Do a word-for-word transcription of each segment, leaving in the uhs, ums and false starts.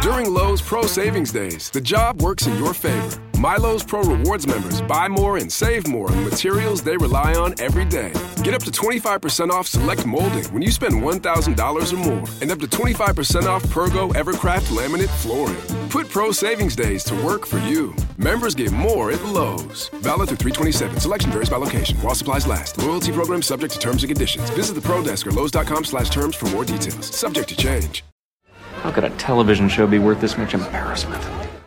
During Lowe's Pro Savings Days, the job works in your favor. My Lowe's Pro Rewards members buy more and save more on the materials they rely on every day. Get up to twenty-five percent off select molding when you spend one thousand dollars or more, and up to twenty-five percent off Pergo Evercraft laminate flooring. Put Pro Savings Days to work for you. Members get more at Lowe's. Valid through three twenty-seven. Selection varies by location. While supplies last. Loyalty program subject to terms and conditions. Visit the Pro Desk or Lowe's.com slash terms for more details. Subject to change. How could a television show be worth this much embarrassment?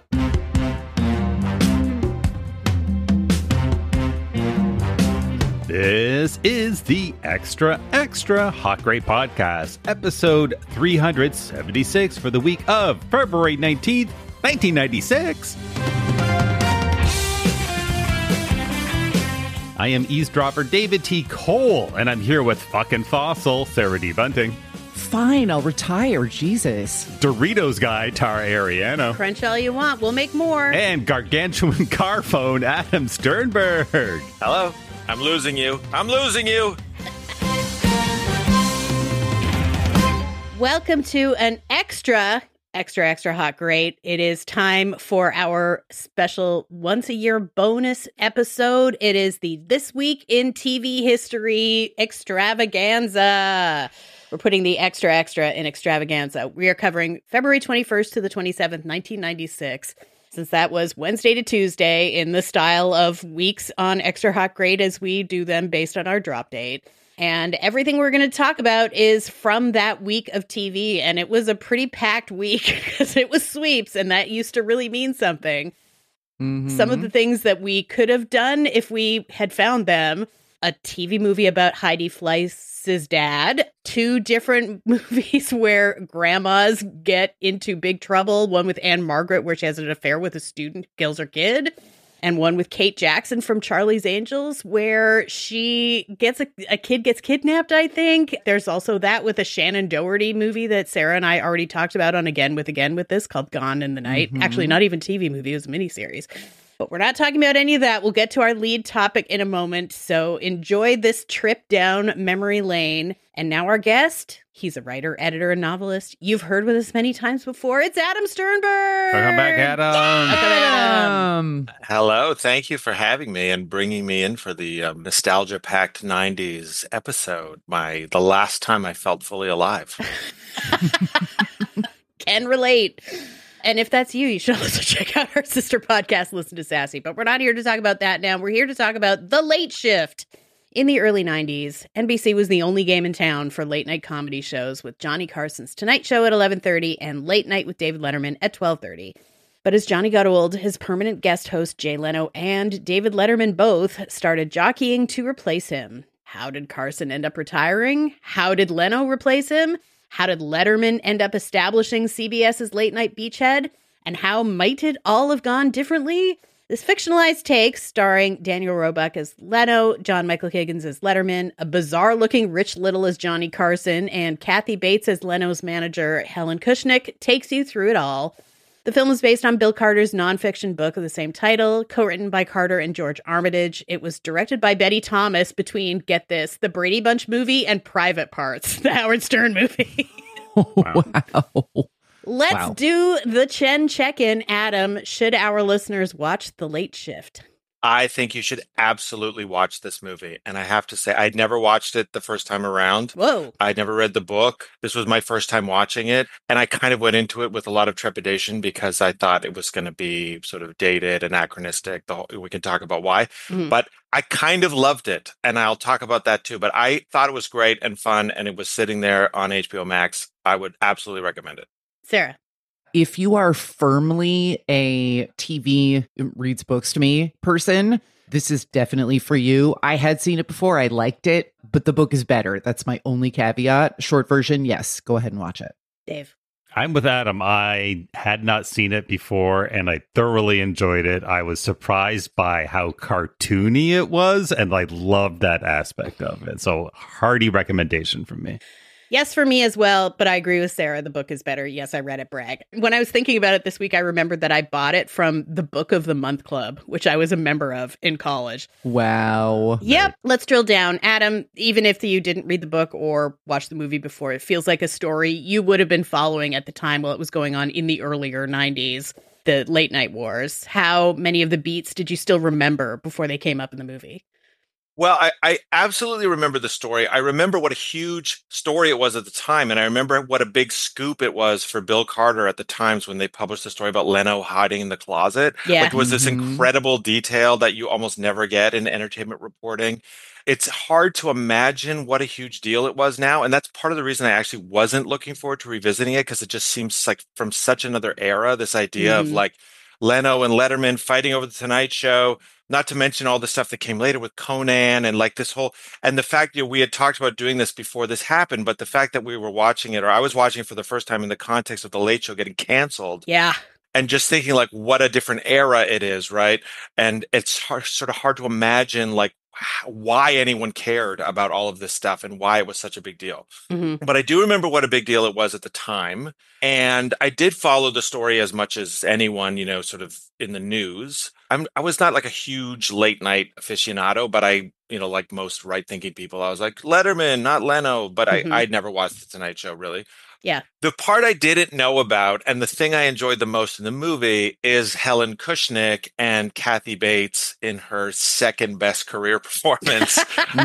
This is the Extra Extra Hot Great Podcast, episode three hundred seventy-six for the week of February nineteenth, nineteen ninety-six. I am eavesdropper David T. Cole, and I'm here with fucking fossil Sarah D. Bunting. Fine, I'll retire, Jesus. Doritos guy Tara Ariano. Crunch all you want, we'll make more. And gargantuan car phone Adam Sternberg. Hello. I'm losing you. I'm losing you. Welcome to an extra, extra, extra hot great. It is time for our special once a year bonus episode. It is the This Week in T V History extravaganza. We're putting the extra, extra in extravaganza. We are covering February twenty-first to the twenty-seventh, nineteen ninety-six. Since that was Wednesday to Tuesday in the style of weeks on Extra Hot Great as we do them based on our drop date. And everything we're going to talk about is from that week of T V. And it was a pretty packed week because it was sweeps, and that used to really mean something. Mm-hmm. Some of the things that we could have done if we had found them: a T V movie about Heidi Fleiss's dad, two different movies where grandmas get into big trouble, one with Anne Margaret where she has an affair with a student who kills her kid, and one with Kate Jackson from Charlie's Angels where she gets a, a kid gets kidnapped, I think. There's also that with a Shannon Doherty movie that Sarah and I already talked about on Again with Again with This called Gone in the Night. Mm-hmm. Actually, not even T V movie, it was a miniseries. But we're not talking about any of that. We'll get to our lead topic in a moment. So enjoy this trip down memory lane. And now our guest, he's a writer, editor, and novelist you've heard with us many times before. It's Adam Sternberg. Welcome back, Adam. Welcome, Adam. Hello. Thank you for having me and bringing me in for the um, nostalgia-packed nineties episode. My the last time I felt fully alive. Can relate. And if that's you, you should also check out our sister podcast, Listen to Sassy. But we're not here to talk about that now. We're here to talk about The Late Shift. In the early nineties, N B C was the only game in town for late-night comedy shows with Johnny Carson's Tonight Show at eleven thirty and Late Night with David Letterman at twelve thirty. But as Johnny got old, his permanent guest host Jay Leno and David Letterman both started jockeying to replace him. How did Carson end up retiring? How did Leno replace him? How did Letterman end up establishing CBS's late-night beachhead? And how might it all have gone differently? This fictionalized take, starring Daniel Roebuck as Leno, John Michael Higgins as Letterman, a bizarre-looking Rich Little as Johnny Carson, and Kathy Bates as Leno's manager, Helen Kushnick, takes you through it all. The film is based on Bill Carter's nonfiction book of the same title, co-written by Carter and George Armitage. It was directed by Betty Thomas between, get this, the Brady Bunch movie and Private Parts, the Howard Stern movie. Wow. Let's Wow. do the Chen check-in. Adam, should our listeners watch The Late Shift? I think you should absolutely watch this movie. And I have to say, I'd never watched it the first time around. Whoa. I'd never read the book. This was my first time watching it. And I kind of went into it with a lot of trepidation because I thought it was going to be sort of dated, anachronistic. The whole, we can talk about why. Mm-hmm. But I kind of loved it. And I'll talk about that too. But I thought it was great and fun. And it was sitting there on H B O Max. I would absolutely recommend it. Sarah. If you are firmly a T V reads books to me person, this is definitely for you. I had seen it before. I liked it, but the book is better. That's my only caveat. Short version, yes, go ahead and watch it. Dave. I'm with Adam. I had not seen it before, and I thoroughly enjoyed it. I was surprised by how cartoony it was, and I loved that aspect of it. So, hearty recommendation from me. Yes, for me as well, but I agree with Sarah. The book is better. Yes, I read it, brag. When I was thinking about it this week, I remembered that I bought it from the Book of the Month Club, which I was a member of in college. Wow. Yep, let's drill down. Adam, even if you didn't read the book or watch the movie before, it feels like a story you would have been following at the time while it was going on in the earlier nineties, the late night wars. How many of the beats did you still remember before they came up in the movie? Well, I, I absolutely remember the story. I remember what a huge story it was at the time. And I remember what a big scoop it was for Bill Carter at the times when they published the story about Leno hiding in the closet. Yeah. Like, it was this Mhm. incredible detail that you almost never get in entertainment reporting. It's hard to imagine what a huge deal it was now. And that's part of the reason I actually wasn't looking forward to revisiting it, because it just seems like from such another era, this idea of Mhm. like Leno and Letterman fighting over the Tonight Show. Not to mention all the stuff that came later with Conan and like this whole, and the fact that we had talked about doing this before this happened, but the fact that we were watching it, or I was watching it for the first time in the context of the Late Show getting canceled, Yeah. and just thinking like what a different era it is, right? And it's hard, sort of hard to imagine like why anyone cared about all of this stuff and why it was such a big deal. Mhm. But I do remember what a big deal it was at the time. And I did follow the story as much as anyone, you know, sort of in the news. I'm, I was not like a huge late night aficionado, but I, you know, like most right thinking people, I was like, Letterman, not Leno. But Mhm. I, I'd never watched The Tonight Show, really. Yeah. The part I didn't know about, and the thing I enjoyed the most in the movie, is Helen Kushnick and Kathy Bates in her second best career performance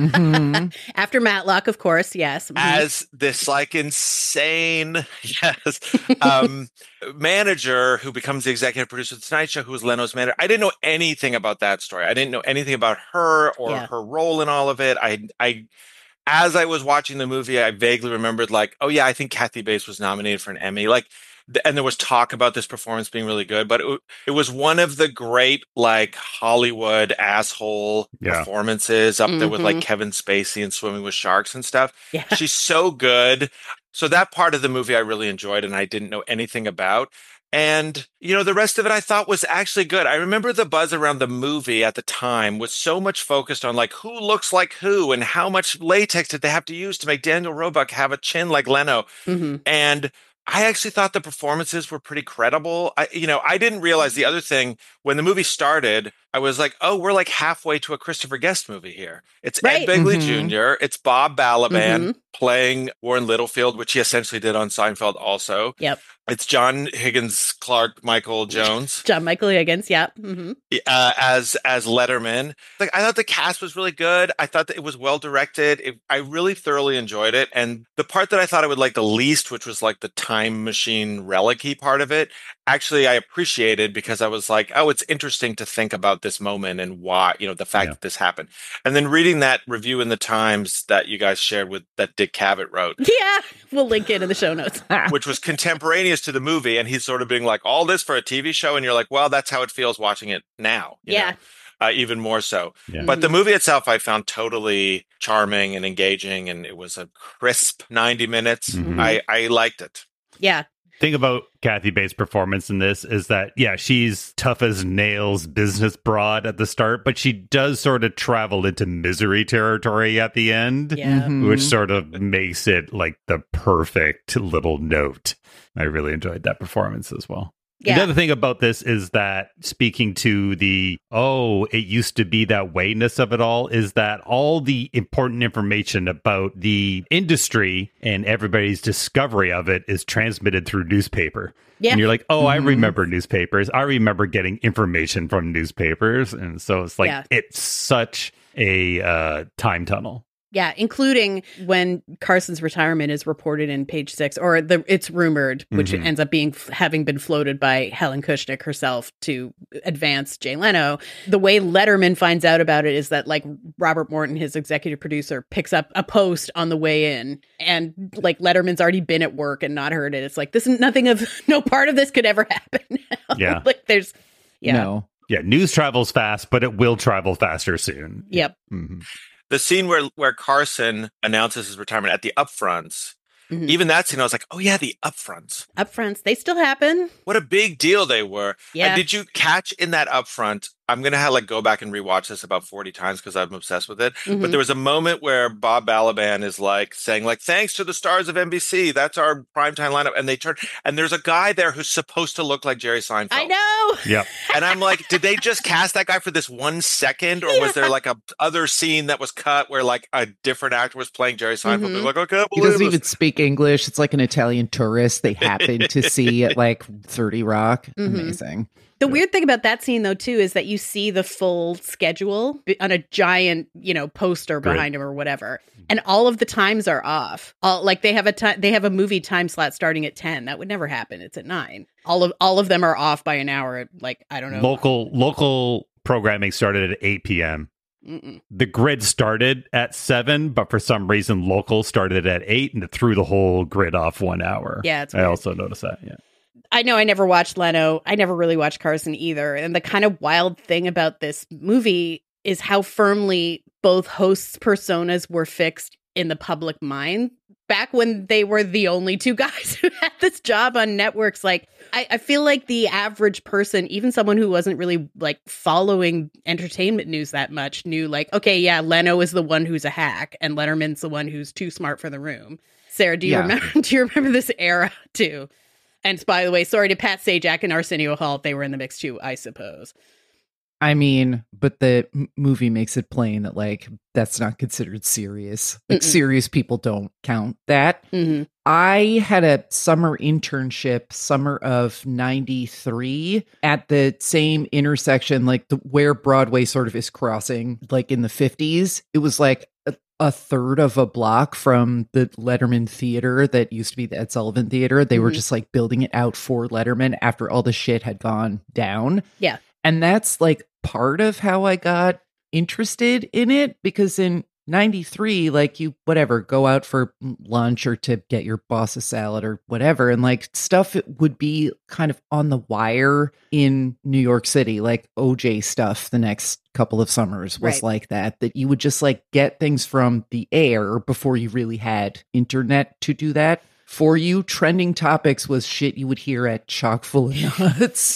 Mhm. After Matlock, of course. Yes. Mhm. as this like insane, yes, um, manager who becomes the executive producer of The Tonight Show, who was Leno's manager. I didn't know anything about that story. I didn't know anything about her or Yeah. her role in all of it. I, I, as I was watching the movie, I vaguely remembered like, oh yeah, I think Kathy Bates was nominated for an Emmy. Like, th- and there was talk about this performance being really good, but it, it was one of the great like Hollywood asshole Yeah. performances up there with like Mhm. Kevin Spacey and Swimming with Sharks and stuff. Yeah. She's so good. So that part of the movie I really enjoyed and I didn't know anything about. And, you know, the rest of it I thought was actually good. I remember the buzz around the movie at the time was so much focused on like who looks like who and how much latex did they have to use to make Daniel Roebuck have a chin like Leno. Mhm. And I actually thought the performances were pretty credible. I, you know, I didn't realize the other thing when the movie started, I was like, oh, we're like halfway to a Christopher Guest movie here. It's Right. Ed Begley Mhm. Junior It's Bob Balaban Mhm. playing Warren Littlefield, which he essentially did on Seinfeld also. Yep. It's John Higgins Clark Michael Jones John Michael Higgins. Yeah. Mhm. uh, as as Letterman. Like, I thought the cast was really good. I thought that it was well directed. It, I really thoroughly enjoyed it. And the part that I thought I would like the least, which was like the time machine relic-y part of it, actually I appreciated because I was like, oh, it's interesting to think about this moment and why, you know, the fact Yeah. that this happened. And then reading that review in the Times that you guys shared with that Dick Cavett wrote, Yeah. We'll link it in the show notes. which was contemporaneous to the movie, and he's sort of being like, all this for a T V show, and you're like, well, that's how it feels watching it now. you Yeah. know, uh, even more so. Yeah. But the movie itself, I found totally charming and engaging, and it was a crisp ninety minutes. Mhm. I, I liked it. Yeah. Thing about Kathy Bates' performance in this is that, yeah, she's tough as nails, business broad at the start, but she does sort of travel into misery territory at the end, Yeah. Mhm. which sort of makes it like the perfect little note. I really enjoyed that performance as well. Yeah. The other thing about this is that speaking to the, oh, it used to be that wayness of it all, is that all the important information about the industry and everybody's discovery of it is transmitted through newspaper. Yeah. And you're like, oh, I Mhm. remember newspapers. I remember getting information from newspapers. And so it's like, Yeah. it's such a uh, time tunnel. Yeah, including when Carson's retirement is reported in Page Six, or the it's rumored, which Mhm. ends up being having been floated by Helen Kushnick herself to advance Jay Leno. The way Letterman finds out about it is that like Robert Morton, his executive producer, picks up a post on the way in, and like Letterman's already been at work and not heard it. It's like this, nothing of no part of this could ever happen now. Yeah. Like there's, yeah, No. Yeah, news travels fast, but it will travel faster soon. yep, Mhm. The scene where, where Carson announces his retirement at the upfronts, Mhm. even that scene, I was like, oh, yeah, the upfronts. upfronts they still happen. What a big deal they were. Yeah. And did you catch in that upfront I'm going to have like go back and rewatch this about forty times because I'm obsessed with it. Mhm. But there was a moment where Bob Balaban is like saying like, thanks to the stars of N B C. That's our primetime lineup. And they turn and there's a guy there who's supposed to look like Jerry Seinfeld. I know. Yep. And I'm like, did they just cast that guy for this one second? Or Yeah. was there like a other scene that was cut where like a different actor was playing Jerry Seinfeld? Mhm. They're like, I can't He believe doesn't this. even speak English. It's like an Italian tourist they happen to see at like thirty Rock. Mhm. Amazing. The weird thing about that scene, though, too, is that you see the full schedule b- on a giant, you know, poster Great. behind him or whatever, and all of the times are off. All like they have a time, they have a movie time slot starting at ten. That would never happen. It's at nine. All of all of them are off by an hour. Like I don't know. Local local programming started at eight p.m. Mm-mm. The grid started at seven, but for some reason, local started at eight and it threw the whole grid off one hour. Yeah, it's I weird. also noticed that. Yeah. I know I never watched Leno. I never really watched Carson either. And the kind of wild thing about this movie is how firmly both hosts' personas were fixed in the public mind back when they were the only two guys who had this job on networks. Like, I, I feel like the average person, even someone who wasn't really like following entertainment news that much, knew like, okay, yeah, Leno is the one who's a hack and Letterman's the one who's too smart for the room. Sarah, do you Yeah. remember? Do you remember this era too? And by the way, sorry to Pat Sajak and Arsenio Hall. They were in the mix too, I suppose. I mean, but the m- movie makes it plain that like that's not considered serious. Like Mm-mm. serious people don't count that. Mm-hmm. I had a summer internship, summer of ninety-three, at the same intersection, like the, where Broadway sort of is crossing, like in the fifties. It was like a, a third of a block from the Letterman Theater that used to be the Ed Sullivan Theater. They were Mhm. just like building it out for Letterman after all the shit had gone down. Yeah. And that's like part of how I got interested in it, because in ninety-three, like you, whatever, go out for lunch or to get your boss a salad or whatever. And like stuff would be kind of on the wire in New York City, like O J stuff the next couple of summers was Right. like that, that you would just like get things from the air before you really had internet to do that for you. Trending topics was shit you would hear at Chock full of Nuts.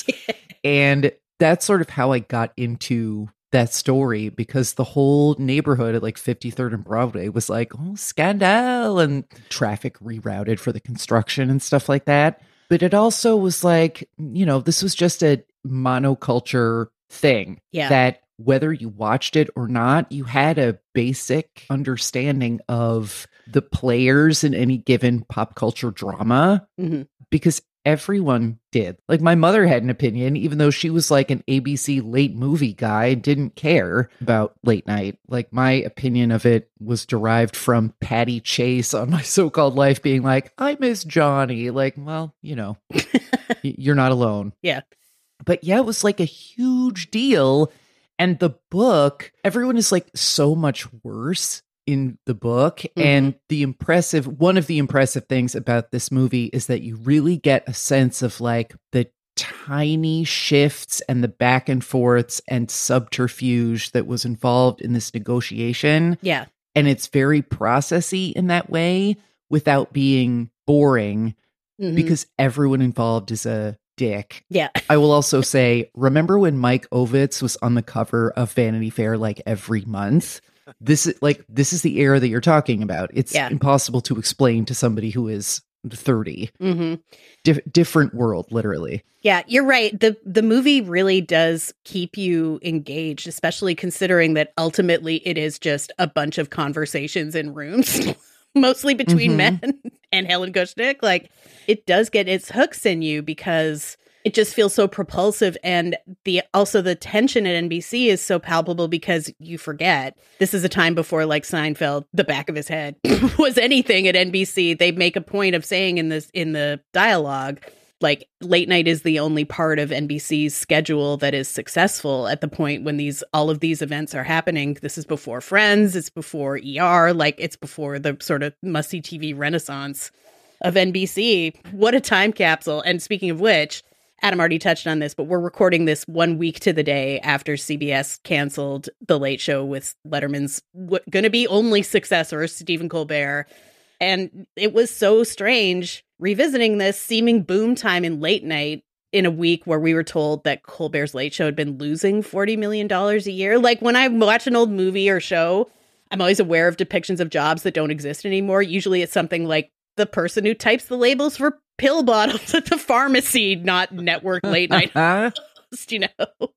And that's sort of how I got into that story, because the whole neighborhood at like fifty-third and Broadway was like, oh, scandal, and traffic rerouted for the construction and stuff like that. But it also was like, you know, this was just a monoculture thing Yeah. that whether you watched it or not, you had a basic understanding of the players in any given pop culture drama, Mm-hmm. because everyone did. Like my mother had an opinion, even though she was like an A B C late movie guy, didn't care about late night. Like my opinion of it was derived from Patty Chase on My So-Called Life being like, I miss Johnny. Like, well, you know, y- you're not alone. Yeah. But yeah, it was like a huge deal. And the book, everyone is like so much worse in the book. And the impressive, one of the impressive things about this movie is that you really get a sense of like the tiny shifts and the back and forths and subterfuge that was involved in this negotiation. Yeah. And it's very processy in that way without being boring, Mhm. because everyone involved is a dick. Yeah. I will also say, remember when Mike Ovitz was on the cover of Vanity Fair like every month? This is like this is the era that you're talking about. It's Yeah. impossible to explain to somebody who is thirty. Mm-hmm. Dif- different world, literally. Yeah, you're right. The the movie really does keep you engaged, especially considering that ultimately it is just a bunch of conversations in rooms, mostly between Mhm. men and Helen Kushnick. Like it does get its hooks in you because it just feels so propulsive, and the also the tension at N B C is so palpable because you forget this is a time before like Seinfeld, the back of his head was anything at N B C. They make a point of saying in this in the dialogue, like late night is the only part of N B C's schedule that is successful at the point when these all of these events are happening. This is before Friends, it's before E R, like it's before the sort of must-see T V renaissance of N B C. What a time capsule. And speaking of which, Adam already touched on this, but we're recording this one week to the day after C B S canceled The Late Show with Letterman's w- going to be only successor, Stephen Colbert. And it was so strange revisiting this seeming boom time in late night in a week where we were told that Colbert's Late Show had been losing forty million dollars a year. Like when I watch an old movie or show, I'm always aware of depictions of jobs that don't exist anymore. Usually it's something like the person who types the labels for pill bottles at the pharmacy, not network late night host, you know?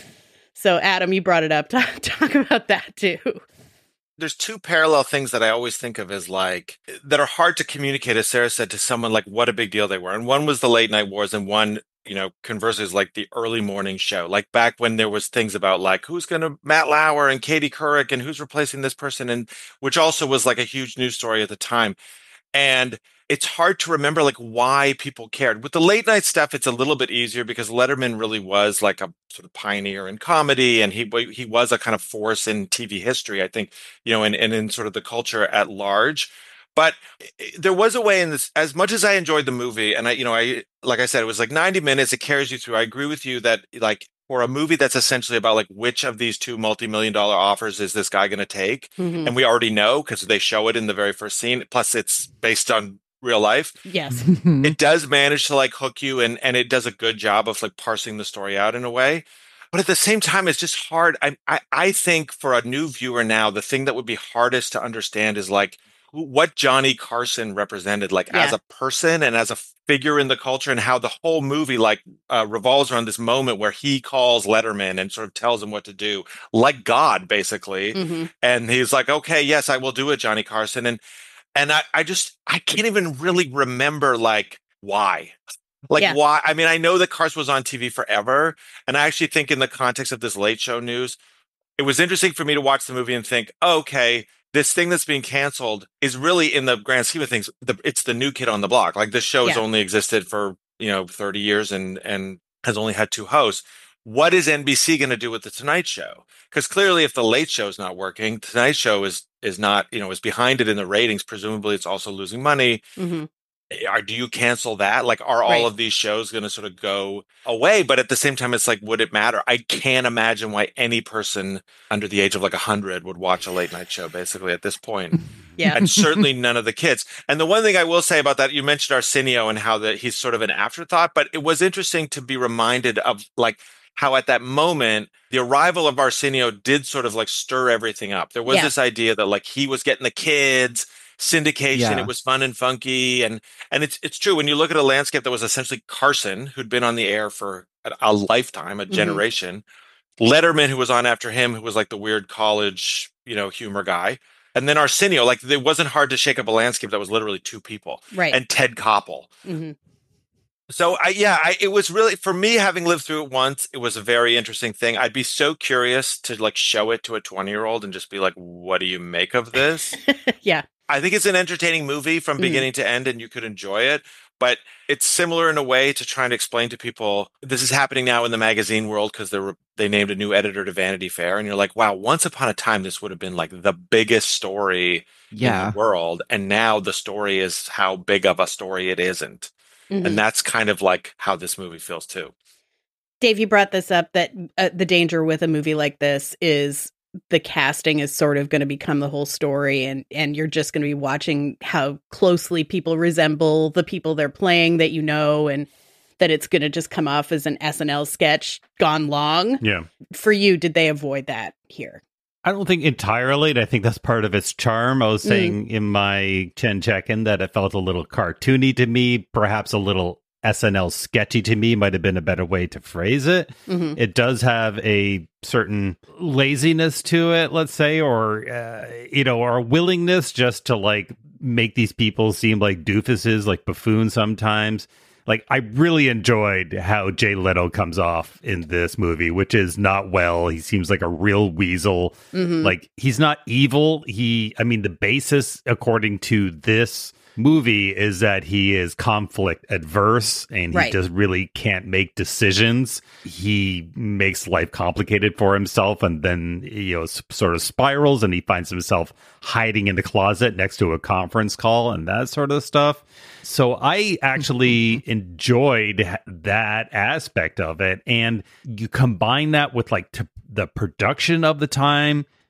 So Adam, you brought it up. Talk, talk about that too. There's two parallel things that I always think of as like, that are hard to communicate, as Sarah said, to someone, like what a big deal they were. And one was the late night wars, and one, you know, conversely is like the early morning show. Like back when there was things about like, who's going to, Matt Lauer and Katie Couric, and who's replacing this person, and which also was like a huge news story at the time. And it's hard to remember like why people cared. With the late night stuff, it's a little bit easier because Letterman really was like a sort of pioneer in comedy, and he he was a kind of force in T V history, I think, you know, and, and in sort of the culture at large. But there was a way in this, as much as I enjoyed the movie, and I, you know, I, like I said, it was like ninety minutes, it carries you through. I agree with you that like for a movie that's essentially about like which of these two multi-million dollar offers is this guy going to take? Mm-hmm. And we already know because they show it in the very first scene. Plus it's based on real life. Yes. It does manage to like hook you, and, and it does a good job of like parsing the story out in a way. But at the same time, it's just hard. I, I, I think for a new viewer now, the thing that would be hardest to understand is like what Johnny Carson represented, like Yeah. as a person and as a figure in the culture, and how the whole movie like uh, revolves around this moment where he calls Letterman and sort of tells him what to do, like God, basically. Mm-hmm. And he's like, okay, yes, I will do it, Johnny Carson. And And I, I just, I can't even really remember, like, why. Like, Yeah. why? I mean, I know that Carson was on T V forever. And I actually think in the context of this Late Show news, it was interesting for me to watch the movie and think, oh, okay, this thing that's being canceled is really, in the grand scheme of things, the, it's the new kid on the block. Like, this show has Yeah. only existed for, you know, thirty years and, and has only had two hosts. What is N B C going to do with the Tonight Show? Because clearly, if the Late Show is not working, Tonight Show is is not, you know, is behind it in the ratings. Presumably, it's also losing money. Mm-hmm. Are, do you cancel that? Like, are all Right. of these shows going to sort of go away? But at the same time, it's like, would it matter? I can't imagine why any person under the age of like a hundred would watch a late night show, basically, at this point. Yeah. And certainly none of the kids. And the one thing I will say about that, you mentioned Arsenio and how that he's sort of an afterthought, but it was interesting to be reminded of like how at that moment, the arrival of Arsenio did sort of like stir everything up. There was Yeah. this idea that like he was getting the kids, syndication, Yeah. it was fun and funky. And and it's it's true. When you look at a landscape that was essentially Carson, who'd been on the air for a, a lifetime, a Mhm. generation, Letterman, who was on after him, who was like the weird college, you know, humor guy. And then Arsenio, like it wasn't hard to shake up a landscape that was literally two people. Right. And Ted Koppel. Mm-hmm. So I, yeah, I, it was really, for me, having lived through it once, it was a very interesting thing. I'd be so curious to like show it to a twenty year old and just be like, what do you make of this? Yeah. I think it's an entertaining movie from Mm. beginning to end, and you could enjoy it. But it's similar in a way to trying to explain to people, this is happening now in the magazine world because they they named a new editor to Vanity Fair. And you're like, wow, once upon a time, this would have been like the biggest story Yeah. in the world. And now the story is how big of a story it isn't. Mhm. And that's kind of like how this movie feels too. Dave, you brought this up that uh, the danger with a movie like this is the casting is sort of going to become the whole story, and and you're just going to be watching how closely people resemble the people they're playing that you know, and that it's going to just come off as an S N L sketch gone long. Yeah. For you, did they avoid that here? I don't think entirely. And I think that's part of its charm. I was saying in my Chen check-in that it felt a little cartoony to me, perhaps a little S N L sketchy to me might have been a better way to phrase it. Mm-hmm. It does have a certain laziness to it, let's say, or, uh, you know, or a willingness just to like make these people seem like doofuses, like buffoons sometimes. Like, I really enjoyed how Jay Leno comes off in this movie, which is not well. He seems like a real weasel. Mm-hmm. Like, he's not evil. He, I mean, the basis, according to this movie, is that he is conflict adverse and he Right. just really can't make decisions. He makes life complicated for himself and then, you know, s- sort of spirals, and he finds himself hiding in the closet next to a conference call and that sort of stuff. So I actually enjoyed h- that aspect of it. And you combine that with like t- the production of the time.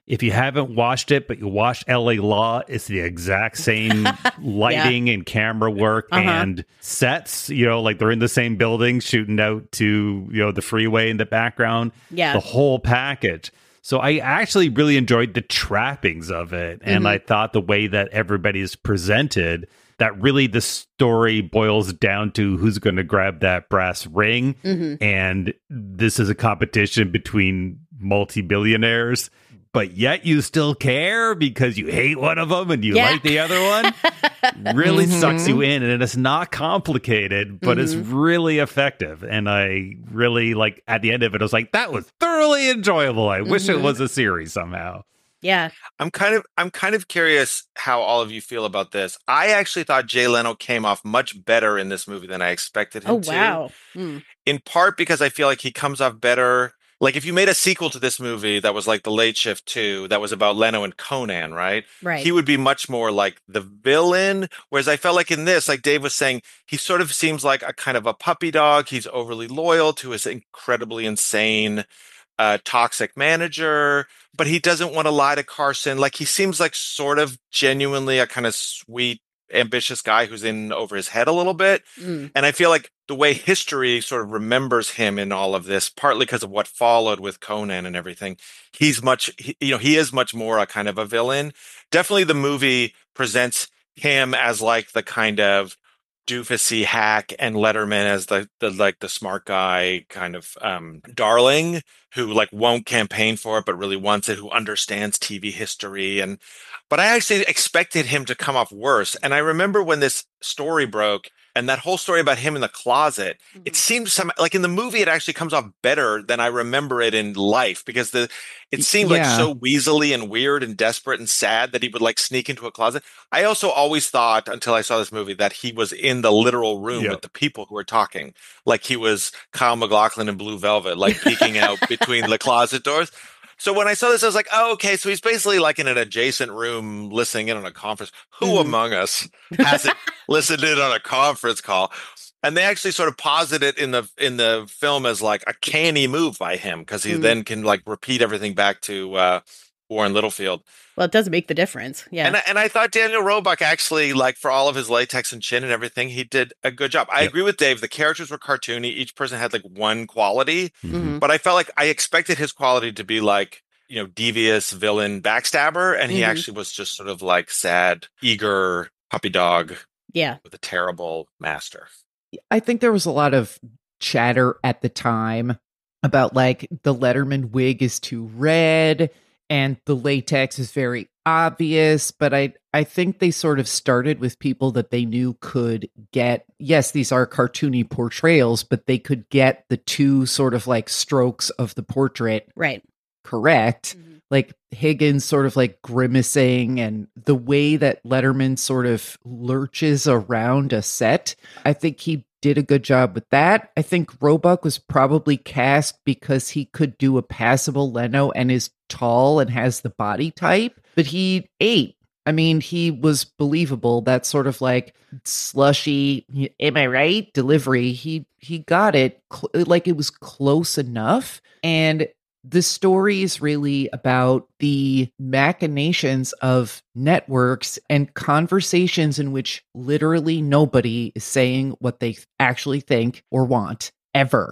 If you haven't watched it, but you watched L A Law, it's the exact same lighting yeah. and camera work uh-huh. and sets, you know, like they're in the same building shooting out to, you know, the freeway in the background. Yeah. The whole package. So I actually really enjoyed the trappings of it. And mm-hmm. I thought the way that everybody is presented, that really the story boils down to who's going to grab that brass ring. Mm-hmm. And this is a competition between multi-billionaires. But yet you still care because you hate one of them and you yeah. like the other one. Really mm-hmm. sucks you in, and it's not complicated, but mm-hmm. it's really effective. And I really, like, at the end of it, I was like, that was thoroughly enjoyable. I mm-hmm. wish it was a series somehow. Yeah. I'm kind of I'm kind of curious how all of you feel about this. I actually thought Jay Leno came off much better in this movie than I expected him oh, to. Oh, wow. Mm. In part because I feel like he comes off better. Like, if you made a sequel to this movie that was like The Late Shift two, that was about Leno and Conan, right? Right. He would be much more like the villain. Whereas I felt like in this, like Dave was saying, he sort of seems like a kind of a puppy dog. He's overly loyal to his incredibly insane, uh, toxic manager, but he doesn't want to lie to Carson. Like, he seems like sort of genuinely a kind of sweet, ambitious guy who's in over his head a little bit. Mm. And I feel like the way history sort of remembers him in all of this, partly because of what followed with Conan and everything, he's much, he, you know, he is much more a kind of a villain. Definitely the movie presents him as like the kind of doofusy hack and Letterman as the, the like the smart guy kind of um, darling who like won't campaign for it, but really wants it, who understands T V history. And but I actually expected him to come off worse. And I remember when this story broke, and that whole story about him in the closet, mm-hmm. it seemed some like in the movie, it actually comes off better than I remember it in life, because the it seemed yeah. like so weaselly and weird and desperate and sad that he would like sneak into a closet. I also always thought, until I saw this movie, that he was in the literal room yep. with the people who were talking, like he was Kyle MacLachlan in Blue Velvet, like peeking out between the closet doors. So when I saw this, I was like, oh, okay, so he's basically like in an adjacent room listening in on a conference. Who mm. among us hasn't listened in on a conference call? And they actually sort of posit it in the in the film as like a canny move by him, because he mm. then can like repeat everything back to uh, Warren Littlefield. Well, it does make the difference. Yeah. And I, and I thought Daniel Roebuck actually, like, for all of his latex and chin and everything, he did a good job. I yep. agree with Dave. The characters were cartoony. Each person had like one quality, mm-hmm. but I felt like I expected his quality to be like, you know, devious villain backstabber. And he mm-hmm. actually was just sort of like sad, eager puppy dog. Yeah. With a terrible master. I think there was a lot of chatter at the time about like the Letterman wig is too red and the latex is very obvious, but I I think they sort of started with people that they knew could get, yes, these are cartoony portrayals, but they could get the two sort of like strokes of the portrait right correct. Mm-hmm. Like Higgins sort of like grimacing, and the way that Letterman sort of lurches around a set, I think he did a good job with that. I think Roebuck was probably cast because he could do a passable Leno and is tall and has the body type, but he ate. I mean, he was believable. That sort of like slushy, am I right? Delivery. He he got it cl- like it was close enough. And the story is really about the machinations of networks and conversations in which literally nobody is saying what they actually think or want ever.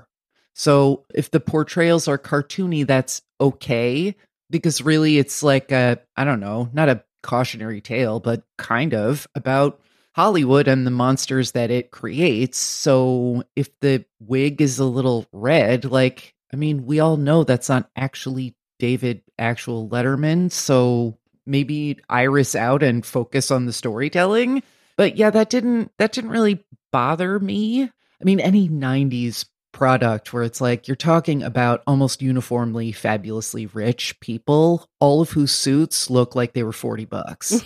So if the portrayals are cartoony, that's okay, because really it's like a, I don't know, not a cautionary tale, but kind of about Hollywood and the monsters that it creates. So if the wig is a little red, like, I mean, we all know that's not actually David actual Letterman, so maybe iris out and focus on the storytelling. But yeah, that didn't that didn't really bother me. I mean, any nineties product where it's like you're talking about almost uniformly fabulously rich people, all of whose suits look like they were forty bucks.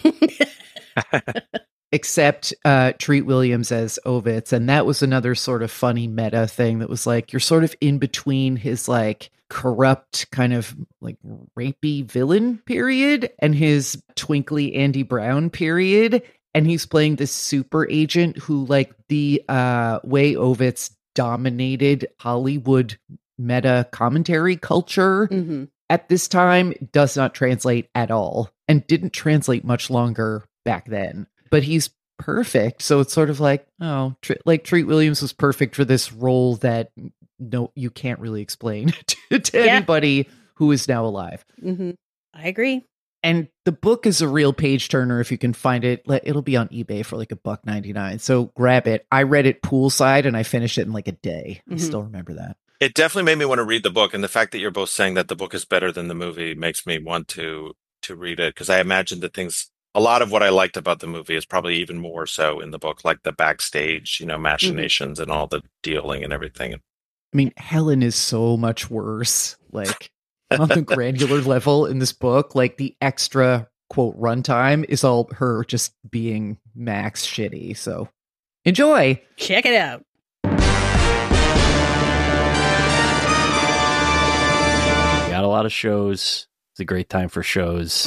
Except uh, Treat Williams as Ovitz. And that was another sort of funny meta thing that was like, you're sort of in between his like corrupt kind of like rapey villain period and his twinkly Andy Brown period. And he's playing this super agent who, like, the uh, way Ovitz dominated Hollywood meta commentary culture. Mm-hmm. at this time does not translate at all and didn't translate much longer back then. But he's perfect. So it's sort of like, oh, tr- like Treat Williams was perfect for this role that no, you can't really explain to, to Yeah. anybody who is now alive. Mm-hmm. I agree. And the book is a real page turner if you can find it. Let- It'll be on eBay for like a buck ninety-nine. So grab it. I read it poolside and I finished it in like a day. I Mhm. still remember that. It definitely made me want to read the book, and the fact that you're both saying that the book is better than the movie makes me want to to read it, because I imagine that things, a lot of what I liked about the movie is probably even more so in the book, like the backstage, you know, machinations and all the dealing and everything. I mean, Helen is so much worse, like on the granular level in this book. Like the extra quote runtime is all her just being Max shitty. So enjoy. Check it out. Got a lot of shows. It's a great time for shows.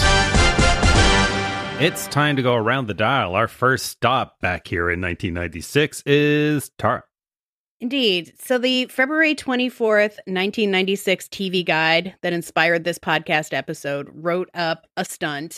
It's time to go around the dial. Our first stop back here in nineteen ninety-six is Tara. Indeed. So the February twenty-fourth, nineteen ninety-six T V guide that inspired this podcast episode wrote up a stunt.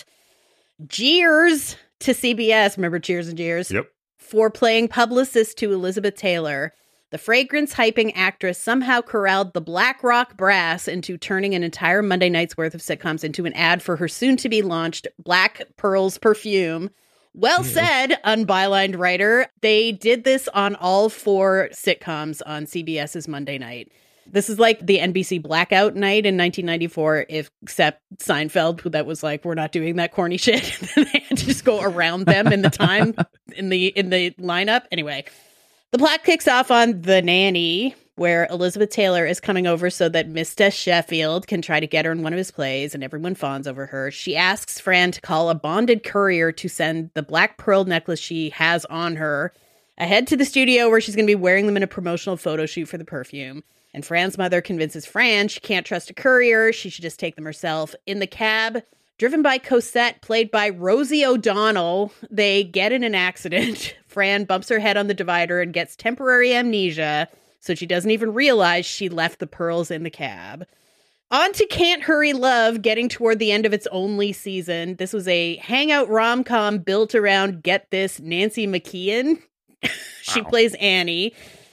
Cheers to C B S. Remember Cheers and Jeers? Yep. For playing publicist to Elizabeth Taylor. The fragrance-hyping actress somehow corralled the Black Rock Brass into turning an entire Monday night's worth of sitcoms into an ad for her soon-to-be-launched Black Pearls perfume. Well said, unbylined writer. They did this on all four sitcoms on CBS's Monday night. This is like the N B C blackout night in nineteen ninety-four, if except Seinfeld, that was like, we're not doing that corny shit. They had to just go around them in the time, in the in the lineup. Anyway. The plot kicks off on The Nanny, where Elizabeth Taylor is coming over so that Mister Sheffield can try to get her in one of his plays, and everyone fawns over her. She asks Fran to call a bonded courier to send the black pearl necklace she has on her ahead to the studio where she's going to be wearing them in a promotional photo shoot for the perfume. And Fran's mother convinces Fran she can't trust a courier, she should just take them herself. In the cab, driven by Cosette, played by Rosie O'Donnell, they get in an accident. Fran bumps her head on the divider and gets temporary amnesia, so she doesn't even realize she left the pearls in the cab. On to Can't Hurry Love, getting toward the end of its only season. This was a hangout rom-com built around, get this, Nancy McKeon. She Wow. plays Annie.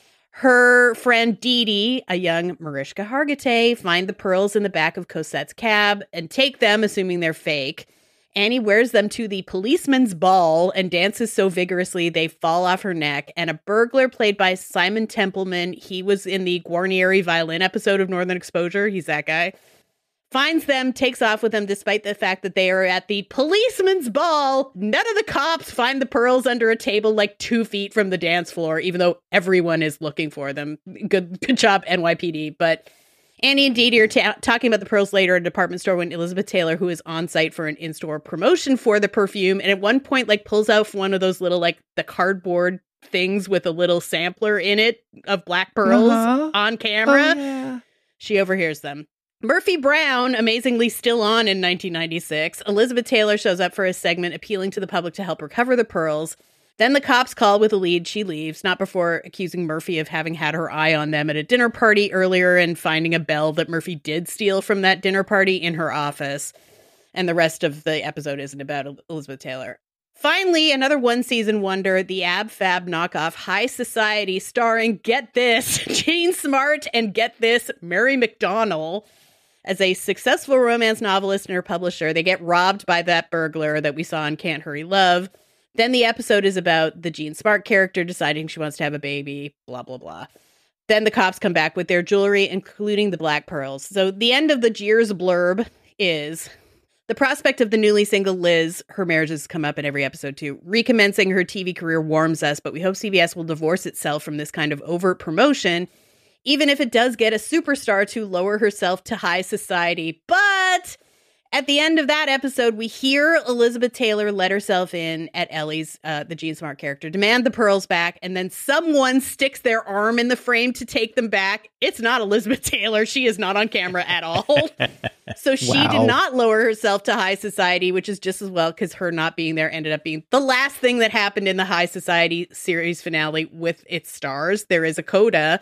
Her friend Dee Dee, a young Mariska Hargitay, find the pearls in the back of Cosette's cab and take them, assuming they're fake. Annie wears them to the policeman's ball and dances so vigorously they fall off her neck. And a burglar played by Simon Templeman, he was in the Guarnieri violin episode of Northern Exposure, he's that guy, finds them, takes off with them despite the fact that they are at the policeman's ball. None of the cops find the pearls under a table like two feet from the dance floor, even though everyone is looking for them. Good, good job, N Y P D. But Annie and Dee Dee are ta- talking about the pearls later at a department store when Elizabeth Taylor, who is on site for an in-store promotion for the perfume, and at one point, like, pulls out one of those little, like, the cardboard things with a little sampler in it of black pearls Uh-huh. on camera. Oh, yeah. She overhears them. Murphy Brown, amazingly still on in nineteen ninety-six. Elizabeth Taylor shows up for a segment appealing to the public to help recover the pearls. Then the cops call with a lead. She leaves, not before accusing Murphy of having had her eye on them at a dinner party earlier and finding a bell that Murphy did steal from that dinner party in her office. And the rest of the episode isn't about Elizabeth Taylor. Finally, another one-season wonder, the Ab Fab knockoff High Society, starring, get this, Jean Smart, and get this, Mary McDonnell. As a successful romance novelist and her publisher, they get robbed by that burglar that we saw in Can't Hurry Love. Then the episode is about the Jean Smart character deciding she wants to have a baby, blah, blah, blah. Then the cops come back with their jewelry, including the black pearls. So the end of the Jeers blurb is, the prospect of the newly single Liz, her marriage has come up in every episode too, recommencing her T V career warms us, but we hope C B S will divorce itself from this kind of overt promotion, even if it does get a superstar to lower herself to high society. But at the end of that episode, we hear Elizabeth Taylor let herself in at Ellie's, uh, the Jean Smart character, demand the pearls back, and then someone sticks their arm in the frame to take them back. It's not Elizabeth Taylor. She is not on camera at all. So she Wow. did not lower herself to high society, which is just as well because her not being there ended up being the last thing that happened in the High Society series finale with its stars. There is a coda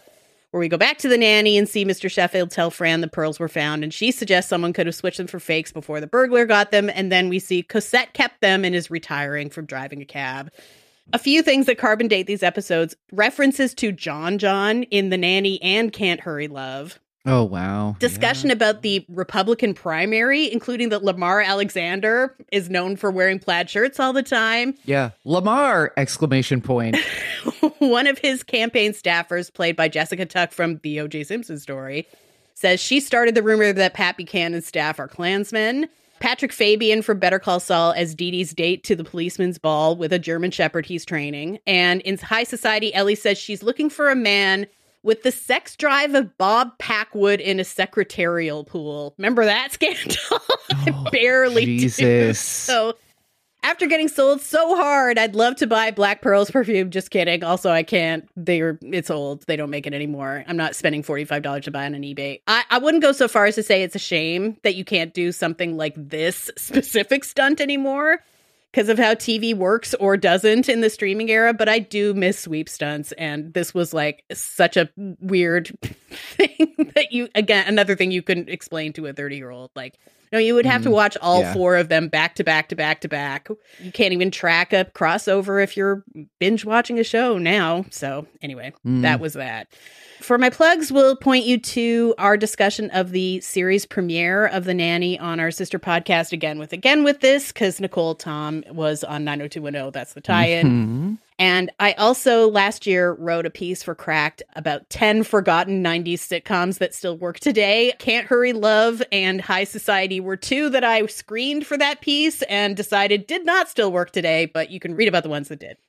where we go back to the nanny and see Mister Sheffield tell Fran the pearls were found, and she suggests someone could have switched them for fakes before the burglar got them, and then we see Cosette kept them and is retiring from driving a cab. A few things that carbon date these episodes: references to John John in The Nanny and Can't Hurry Love. Oh, wow. Discussion Yeah. about the Republican primary, including that Lamar Alexander is known for wearing plaid shirts all the time. Yeah. Lamar! Exclamation point. One of his campaign staffers, played by Jessica Tuck from the O J Simpson story, says she started the rumor that Pat Buchanan's staff are Klansmen. Patrick Fabian from Better Call Saul as Dee Dee's date to the policeman's ball with a German Shepherd he's training. And in High Society, Ellie says she's looking for a man with the sex drive of Bob Packwood in a secretarial pool. Remember that scandal? I Oh, barely Jesus. do. So after getting sold so hard, I'd love to buy Black Pearl's perfume. Just kidding. Also, I can't. They're it's old. They don't make it anymore. I'm not spending forty-five dollars to buy it on eBay. I, I wouldn't go so far as to say it's a shame that you can't do something like this specific stunt anymore, because of how T V works or doesn't in the streaming era, but I do miss sweep stunts, and this was like such a weird thing that you, again, another thing you couldn't explain to a thirty-year-old. Like, no, you would have to watch all yeah. four of them back to back to back to back. You can't even track a crossover if you're binge watching a show now. So anyway, Mm. that was that. For my plugs, we'll point you to our discussion of the series premiere of The Nanny on our sister podcast, Again with Again with This, because Nicole Tom was on nine oh two one oh. That's the tie-in. Mhm. And I also last year wrote a piece for Cracked about ten forgotten nineties sitcoms that still work today. Can't Hurry Love and High Society were two that I screened for that piece and decided did not still work today, but you can read about the ones that did.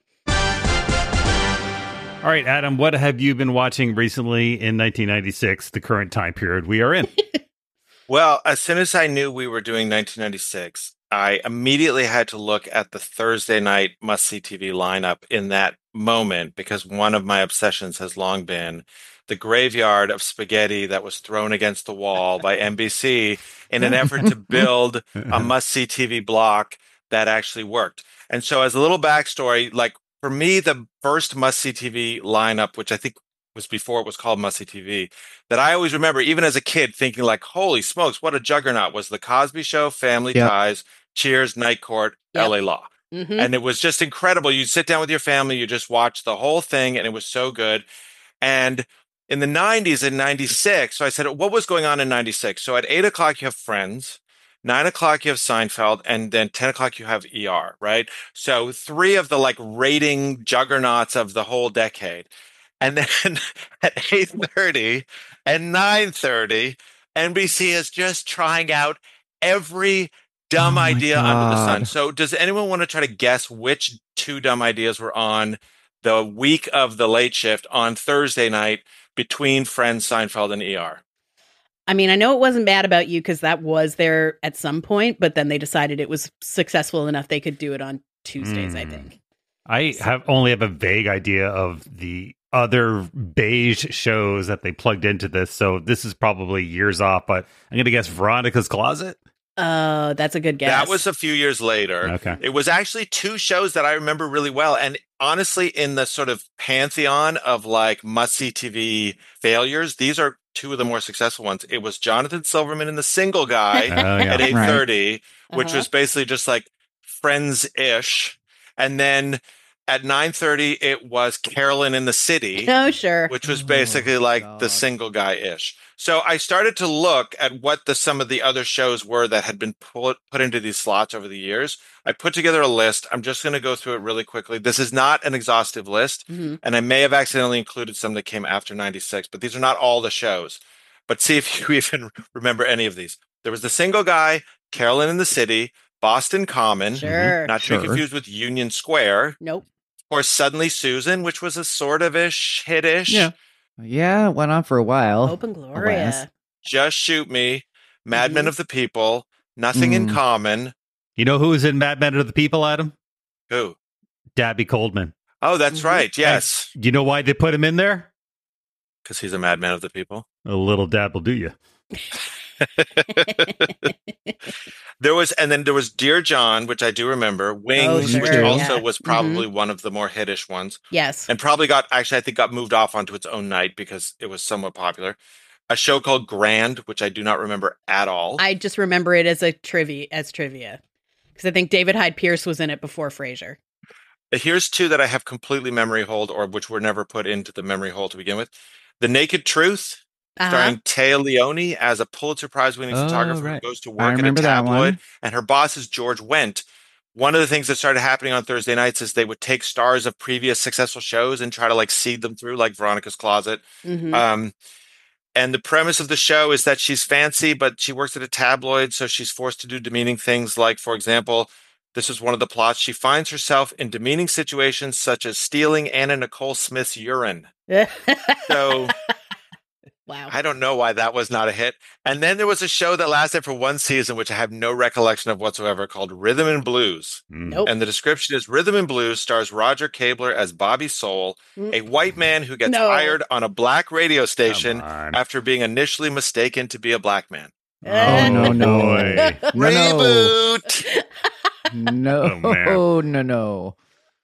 All right, Adam, what have you been watching recently in nineteen ninety-six, the current time period we are in? Well, as soon as I knew we were doing nineteen ninety-six, I immediately had to look at the Thursday night must-see T V lineup in that moment, because one of my obsessions has long been the graveyard of spaghetti that was thrown against the wall by N B C in an effort to build a must-see T V block that actually worked. And so as a little backstory, like for me, the first must-see T V lineup, which I think was before it was called must-see T V, that I always remember, even as a kid, thinking like, holy smokes, what a juggernaut, was The Cosby Show, Family Yep. Ties, Cheers, Night Court, Yep. L A Law. Mm-hmm. And it was just incredible. You'd sit down with your family, you just watch the whole thing, and it was so good. And in the nineties, in ninety-six, so I said, what was going on in ninety-six? So at eight o'clock, you have Friends. Nine o'clock, you have Seinfeld, and then ten o'clock, you have E R, right? So three of the like rating juggernauts of the whole decade. And then at eight thirty and nine thirty, N B C is just trying out every dumb Oh my idea under the sun. God. So does anyone want to try to guess which two dumb ideas were on the week of the late shift on Thursday night between Friends, Seinfeld, and E R? I mean, I know it wasn't Bad About You because that was there at some point, but then they decided it was successful enough they could do it on Tuesdays, I Hmm. think. I have only have a vague idea of the other beige shows that they plugged into this, so this is probably years off, but I'm going to guess Veronica's Closet. Uh, that's a good guess. That was a few years later. Okay. It was actually two shows that I remember really well. And honestly, in the sort of pantheon of like must-see T V failures, these are two of the more successful ones. It was Jonathan Silverman in The Single Guy Oh, yeah. at eight thirty, which Uh-huh. was basically just like Friends-ish. And then at nine thirty, it was Carolyn in the City, Oh, sure. which was Oh, basically like God. The Single Guy-ish. So I started to look at what the some of the other shows were that had been put, put into these slots over the years. I put together a list. I'm just going to go through it really quickly. This is not an exhaustive list, Mhm. and I may have accidentally included some that came after ninety-six, but these are not all the shows. But see if you even remember any of these. There was The Single Guy, Carolyn in the City, Boston Common, Sure. not to Sure. be confused with Union Square, Nope. or Suddenly Susan, which was a sort of ish, hit-ish. Yeah. Yeah, it went on for a while. Open Gloria. Alas. Just Shoot Me, Mad Men Mhm. of the People, Nothing in Mm. Common. You know who was in Mad Men of the People, Adam? Who? Dabby Coldman. Oh, that's Mhm. right. Yes. You know why they put him in there? Because he's a madman of the people. A little dab will do you. There was, and then there was Dear John, which I do remember. Wings, Oh, sure, which yeah. also was Mhm. probably one of the more hitish ones, Yes. and probably got actually I think got moved off onto its own night because it was somewhat popular. A show called Grand, which I do not remember at all. I just remember it as a trivia, as trivia, because I think David Hyde Pierce was in it before Frasier. Here's two that I have completely memory hold, or which were never put into the memory hole to begin with. The Naked Truth, Uh-huh. starring Taya Leone as a Pulitzer Prize-winning Oh, photographer right. who goes to I work at a remember that one. tabloid, and her boss is George Wendt. One of the things that started happening on Thursday nights is they would take stars of previous successful shows and try to like seed them through, like Veronica's Closet. Mhm. Um, and the premise of the show is that she's fancy, but she works at a tabloid, so she's forced to do demeaning things. Like, for example, this is one of the plots. She finds herself in demeaning situations such as stealing Anna Nicole Smith's urine. So wow. I don't know why that was not a hit. And then there was a show that lasted for one season, which I have no recollection of whatsoever, called Rhythm and Blues. Mm. Nope. And the description is Rhythm and Blues stars Roger Kabler as Bobby Soul, Mm. a white man who gets No. hired on a black radio Come station on. after being initially mistaken to be a black man. Oh, no, no. boy. No, no. Reboot! No, Oh, man. no, no.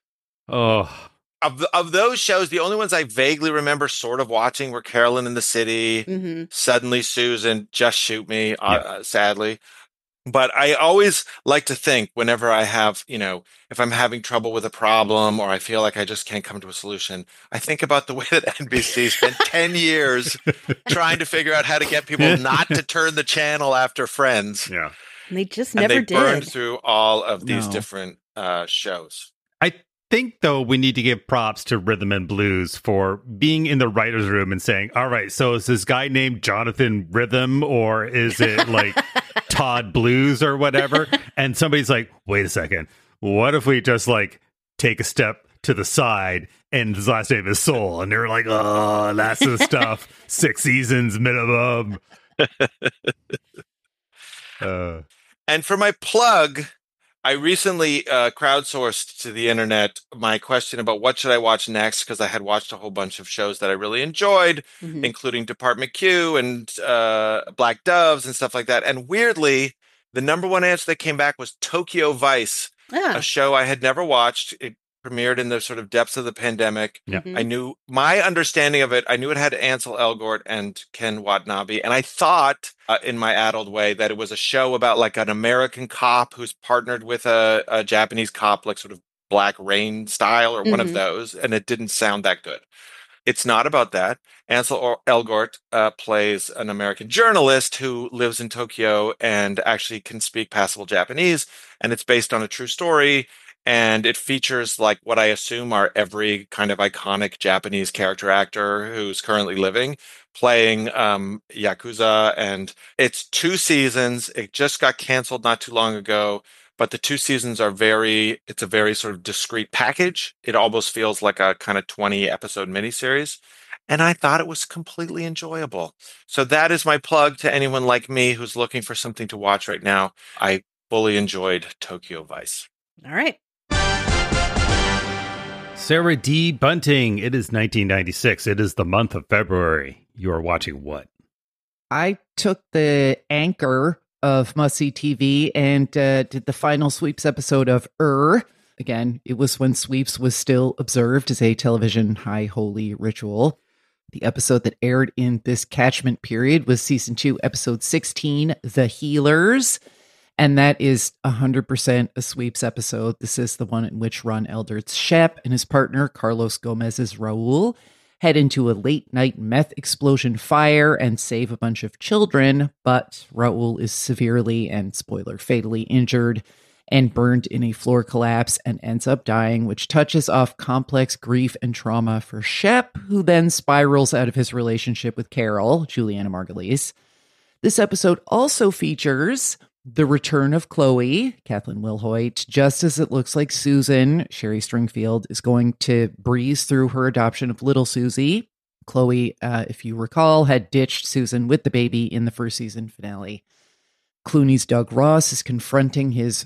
Oh, Of, the, of those shows, the only ones I vaguely remember sort of watching were Carolyn in the City, hmm Suddenly Susan, Just Shoot Me, uh, uh, sadly. But I always like to think whenever I have, you know, if I'm having trouble with a problem or I feel like I just can't come to a solution, I think about the way that N B C spent ten years trying to figure out how to get people not to turn the channel after Friends. yeah. They just And never they did. burned through all of these No. different uh, shows. I think, though, we need to give props to Rhythm and Blues for being in the writer's room and saying, all right, so is this guy named Jonathan Rhythm or is it like Todd Blues or whatever? And somebody's like, wait a second. What if we just like take a step to the side and his last name is Soul? And they're like, oh, that's the stuff. Six seasons minimum. Uh, And for my plug, I recently uh, crowdsourced to the internet my question about what should I watch next, because I had watched a whole bunch of shows that I really enjoyed, Mhm. including Department Q and uh, Black Doves and stuff like that. And weirdly, the number one answer that came back was Tokyo Vice, Ah. a show I had never watched. It premiered in the sort of depths of the pandemic. Yeah. Mhm. I knew my understanding of it. I knew it had Ansel Elgort and Ken Watanabe, and I thought, uh, in my addled way, that it was a show about like an American cop who's partnered with a, a Japanese cop, like sort of Black Rain style or one Mhm. of those, and it didn't sound that good. It's not about that. Ansel Elgort uh, plays an American journalist who lives in Tokyo and actually can speak passable Japanese, and it's based on a true story. And it features like what I assume are every kind of iconic Japanese character actor who's currently living, playing um, Yakuza. And it's two seasons. It just got canceled not too long ago, but the two seasons are very, it's a very sort of discrete package. It almost feels like a kind of twenty episode miniseries. And I thought it was completely enjoyable. So that is my plug to anyone like me who's looking for something to watch right now. I fully enjoyed Tokyo Vice. All right. Sarah D. Bunting. It is nineteen ninety-six. It is the month of February. You are watching what? I took the anchor of Must See T V and uh, did the final Sweeps episode of Er. Again, it was when Sweeps was still observed as a television high holy ritual. The episode that aired in this catchment period was season two, episode sixteen, The Healers. And that is one hundred percent a Sweeps episode. This is the one in which Ron Eldert's Shep and his partner, Carlos Gomez's Raul, head into a late-night meth explosion fire and save a bunch of children, but Raul is severely and, spoiler, fatally injured and burned in a floor collapse and ends up dying, which touches off complex grief and trauma for Shep, who then spirals out of his relationship with Carol, Juliana Margulies. This episode also features the return of Chloe, Kathleen Wilhoit, just as it looks like Susan, Sherry Stringfield, is going to breeze through her adoption of little Susie. Chloe, uh, if you recall, had ditched Susan with the baby in the first season finale. Clooney's Doug Ross is confronting his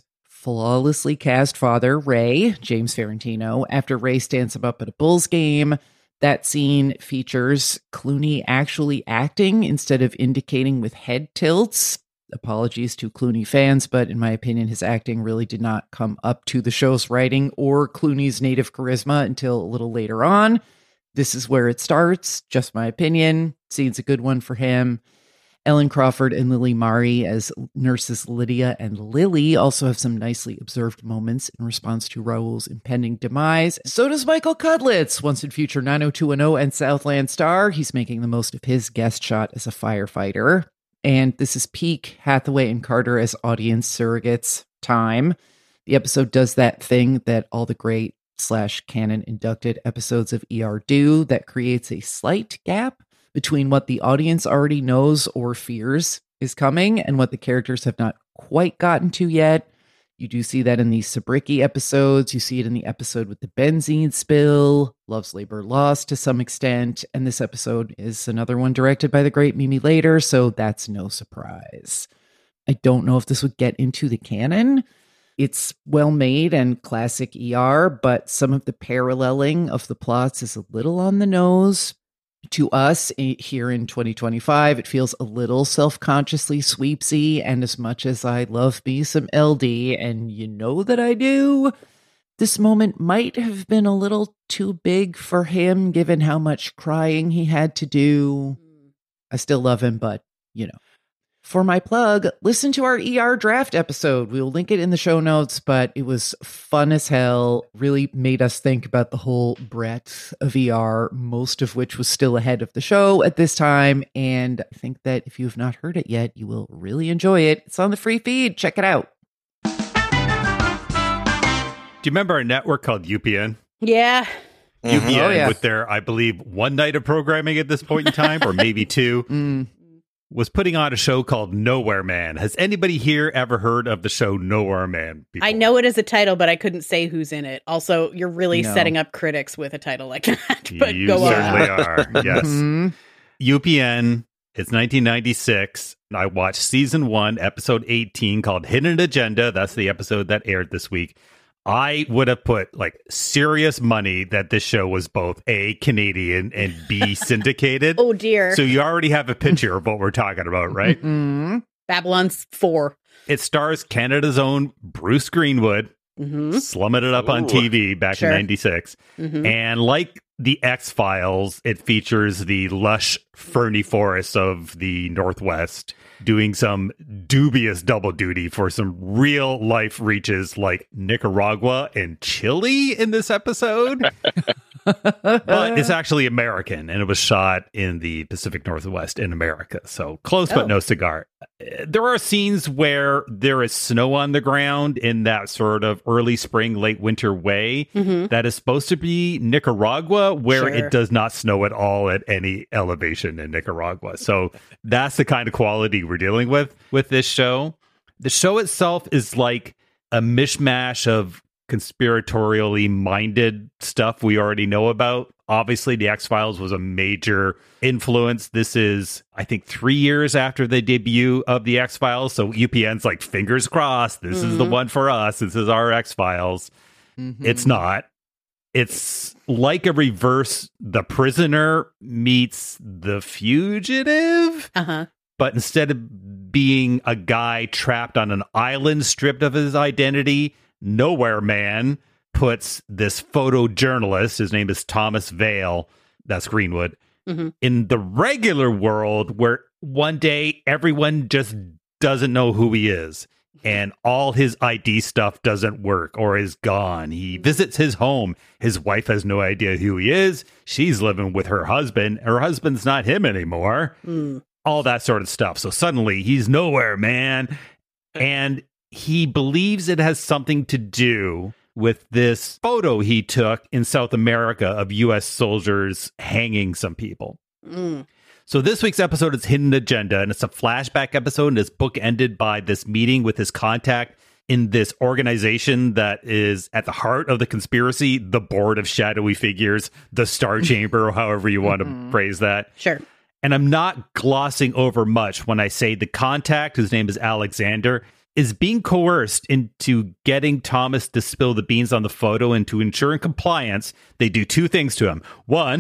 flawlessly cast father, Ray, James Ferrantino, after Ray stands him up at a Bulls game. That scene features Clooney actually acting instead of indicating with head tilts. Apologies to Clooney fans, but in my opinion, his acting really did not come up to the show's writing or Clooney's native charisma until a little later on. This is where it starts, just my opinion. Scene's a good one for him. Ellen Crawford and Lily Mari as nurses Lydia and Lily also have some nicely observed moments in response to Raoul's impending demise. So does Michael Cudlitz, once in future nine oh two one oh and Southland star. He's making the most of his guest shot as a firefighter. And this is peak Hathaway and Carter as audience surrogates time. The episode does that thing that all the great slash canon inducted episodes of E R do, that creates a slight gap between what the audience already knows or fears is coming and what the characters have not quite gotten to yet. You do see that in the Sabricki episodes. You see it in the episode with the benzene spill, Love's Labor Lost to some extent. And this episode is another one directed by the great Mimi Later, so that's no surprise. I don't know if this would get into the canon. It's well made and classic E R, but some of the paralleling of the plots is a little on the nose. To us here in twenty twenty-five, it feels a little self-consciously sweepsy, and as much as I love me some L D, and you know that I do, this moment might have been a little too big for him, given how much crying he had to do. I still love him, but, you know. For my plug, listen to our E R draft episode. We'll link it in the show notes, but it was fun as hell. Really made us think about the whole breadth of E R, most of which was still ahead of the show at this time. And I think that if you have not heard it yet, you will really enjoy it. It's on the free feed. Check it out. Do you remember a network called U P N? Yeah. U P N Oh, yeah. with their, I believe, one night of programming at this point in time, or maybe two. Mm. Was putting on a show called Nowhere Man. Has anybody here ever heard of the show Nowhere Man before? I know it as a title, but I couldn't say who's in it. Also, you're really No. setting up critics with a title like that. But you go certainly on. are. Yes. Mhm. U P N, it's nineteen ninety-six. I watched season one, episode eighteen, called Hidden Agenda. That's the episode that aired this week. I would have put like serious money that this show was both A, Canadian, and B, syndicated. Oh, dear. So you already have a picture of what we're talking about, right? Mhm. Babylon's four. It stars Canada's own Bruce Greenwood, Mm-hmm. slumming it up on Ooh. T V back Sure. in ninety-six. Mm-hmm. And like the X-Files, it features the lush, ferny forests of the Northwest doing some dubious double duty for some real life reaches like Nicaragua and Chile in this episode. But it's actually American, and it was shot in the Pacific Northwest in America. So close, Oh. but no cigar. There are scenes where there is snow on the ground in that sort of early spring, late winter way Mm-hmm. that is supposed to be Nicaragua, where Sure. it does not snow at all at any elevation in Nicaragua. So that's the kind of quality we're dealing with with this show. The show itself is like a mishmash of conspiratorially minded stuff we already know about. Obviously, The X-Files was a major influence. This is, I think, three years after the debut of The X-Files. So U P N's like, fingers crossed, this is the Mhm. one for us. This is our X-Files. Mhm. It's not. It's like a reverse The Prisoner meets The Fugitive. Uh-huh. But instead of being a guy trapped on an island stripped of his identity, Nowhere Man puts this photojournalist, his name is Thomas Vale, that's Greenwood, Mhm. in the regular world where one day everyone just doesn't know who he is. And all his I D stuff doesn't work or is gone. He visits his home. His wife has no idea who he is. She's living with her husband. Her husband's not him anymore. Mm. All that sort of stuff. So suddenly he's Nowhere Man. And he believes it has something to do with this photo he took in South America of U S soldiers hanging some people. Mm. So this week's episode is Hidden Agenda, and it's a flashback episode, and it's bookended by this meeting with his contact in this organization that is at the heart of the conspiracy, the Board of Shadowy Figures, the Star Chamber, or however you want to phrase that. Sure. And I'm not glossing over much when I say the contact, whose name is Alexander, is being coerced into getting Thomas to spill the beans on the photo, and to ensure compliance, they do two things to him. One,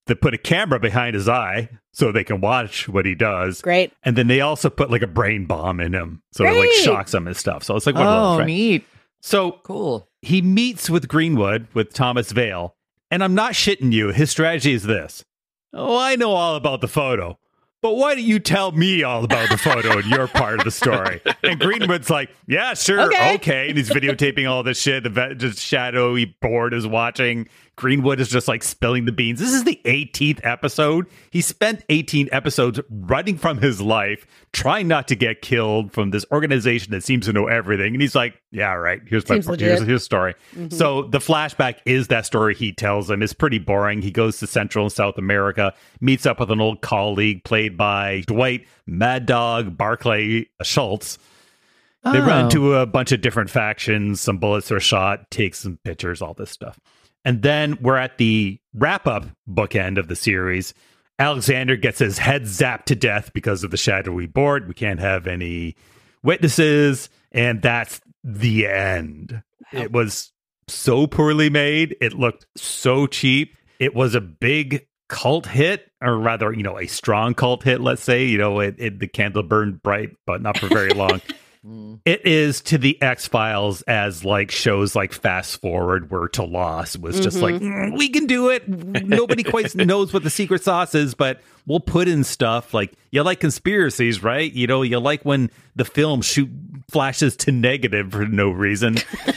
They put a camera behind his eye so they can watch what he does. Great. And then they also put like a brain bomb in him. So it like Great. shocks him and stuff. So it's like one of Oh, those, right? neat. So Cool. he meets with Greenwood, with Thomas Vale. And I'm not shitting you. His strategy is this. Oh, I know all about the photo. But why don't you tell me all about the photo in your part of the story? And Greenwood's like, yeah, sure, Okay. okay. And he's videotaping all this shit. The vet- just shadowy board is watching. Greenwood is just like spilling the beans. This is the eighteenth episode. He spent eighteen episodes running from his life, trying not to get killed from this organization that seems to know everything. And he's like, yeah, right. Here's my Seems legit. here's his story. Mm-hmm. So the flashback is that story he tells him. It's pretty boring. He goes to Central and South America, meets up with an old colleague played by Dwight Mad Dog Barclay Schultz. They Oh. run into a bunch of different factions. Some bullets are shot, take some pictures, all this stuff. And then we're at the wrap-up bookend of the series. Alexander gets his head zapped to death because of the shadowy board. We can't have any witnesses. And that's the end. It was so poorly made. It looked so cheap. It was a big cult hit, or rather, you know, a strong cult hit, let's say. You know, it, it the candle burned bright, but not for very long. It is to the X-Files as like shows like Fast Forward were to Lost. Was just like, mm, we can do it. Nobody quite knows what the secret sauce is, but we'll put in stuff like, you like conspiracies, right? You know, you like when the film shoot flashes to negative for no reason.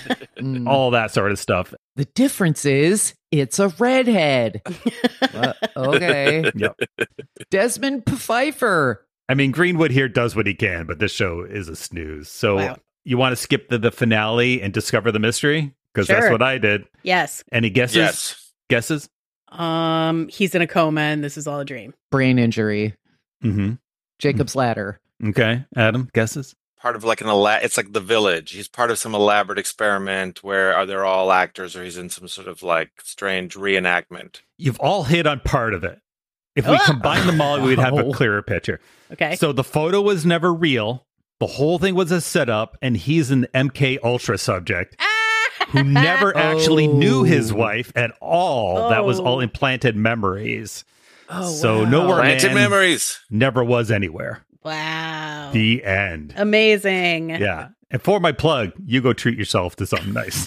All that sort of stuff. The difference is it's a redhead. Uh, okay. Yep. Desmond Pfeiffer. I mean, Greenwood here does what he can, but this show is a snooze. So Wow. you want to skip the, the finale and discover the mystery? Because that's Sure. what I did. Yes. Any guesses? Yes. Guesses? Um, he's in a coma and this is all a dream. Brain injury. Mm-hmm. Jacob's Ladder. Okay. Adam, guesses? Part of like an ela- it's like The Village. He's part of some elaborate experiment where are they're all actors, or he's in some sort of like strange reenactment. You've all hit on part of it. If we Ah! combine them all, we'd have a Oh. clearer picture. Okay. So the photo was never real. The whole thing was a setup, and he's an M K Ultra subject who never actually knew his Oh. wife at all. That was all Oh. implanted memories. oh, so wow. nowhere Planted man memories. never was anywhere. Wow. The end. Amazing. Yeah. And for my plug, you go treat yourself to something nice.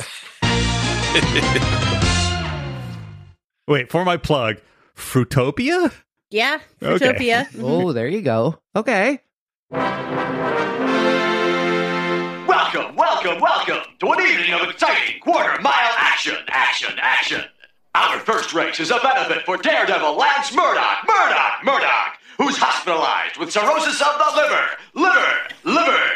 Wait, for my plug, Fruitopia? Yeah. Okay. Fruitopia. Oh, there you go. Okay. Welcome, welcome, welcome to an evening of exciting quarter mile action, action, action. Our first race is a benefit for Daredevil Lance Murdoch, Murdoch, Murdoch, who's hospitalized with cirrhosis of the liver, liver, liver.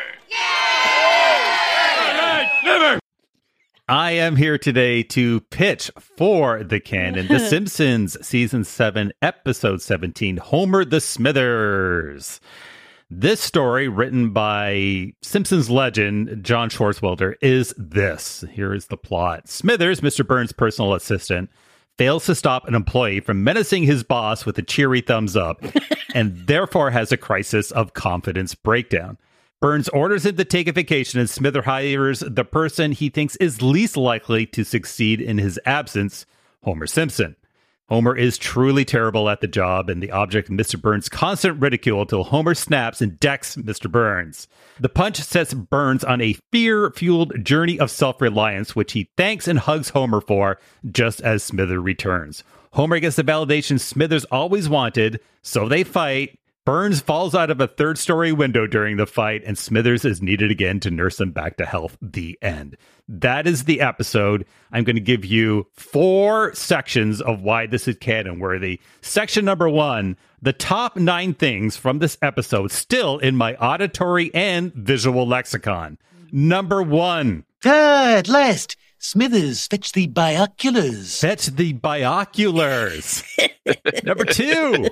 I am here today to pitch for the canon The Simpsons Season seven, Episode seventeen, Homer the Smithers. This story, written by Simpsons legend John Swartzwelder, is this. Here is the plot. Smithers, Mister Burns' personal assistant, fails to stop an employee from menacing his boss with a cheery thumbs up, and therefore has a crisis of confidence breakdown. Burns orders him to take a vacation, and Smithers hires the person he thinks is least likely to succeed in his absence, Homer Simpson. Homer is truly terrible at the job and the object of Mister Burns' constant ridicule until Homer snaps and decks Mister Burns. The punch sets Burns on a fear-fueled journey of self-reliance, which he thanks and hugs Homer for, just as Smithers returns. Homer gets the validation Smithers always wanted, so they fight. Burns falls out of a third-story window during the fight, and Smithers is needed again to nurse him back to health. The end. That is the episode. I'm going to give you four sections of why this is canon-worthy. Section number one, the top nine things from this episode still in my auditory and visual lexicon. Number one. Ah, at last. Smithers, fetch the binoculars. Fetch the binoculars. Number two.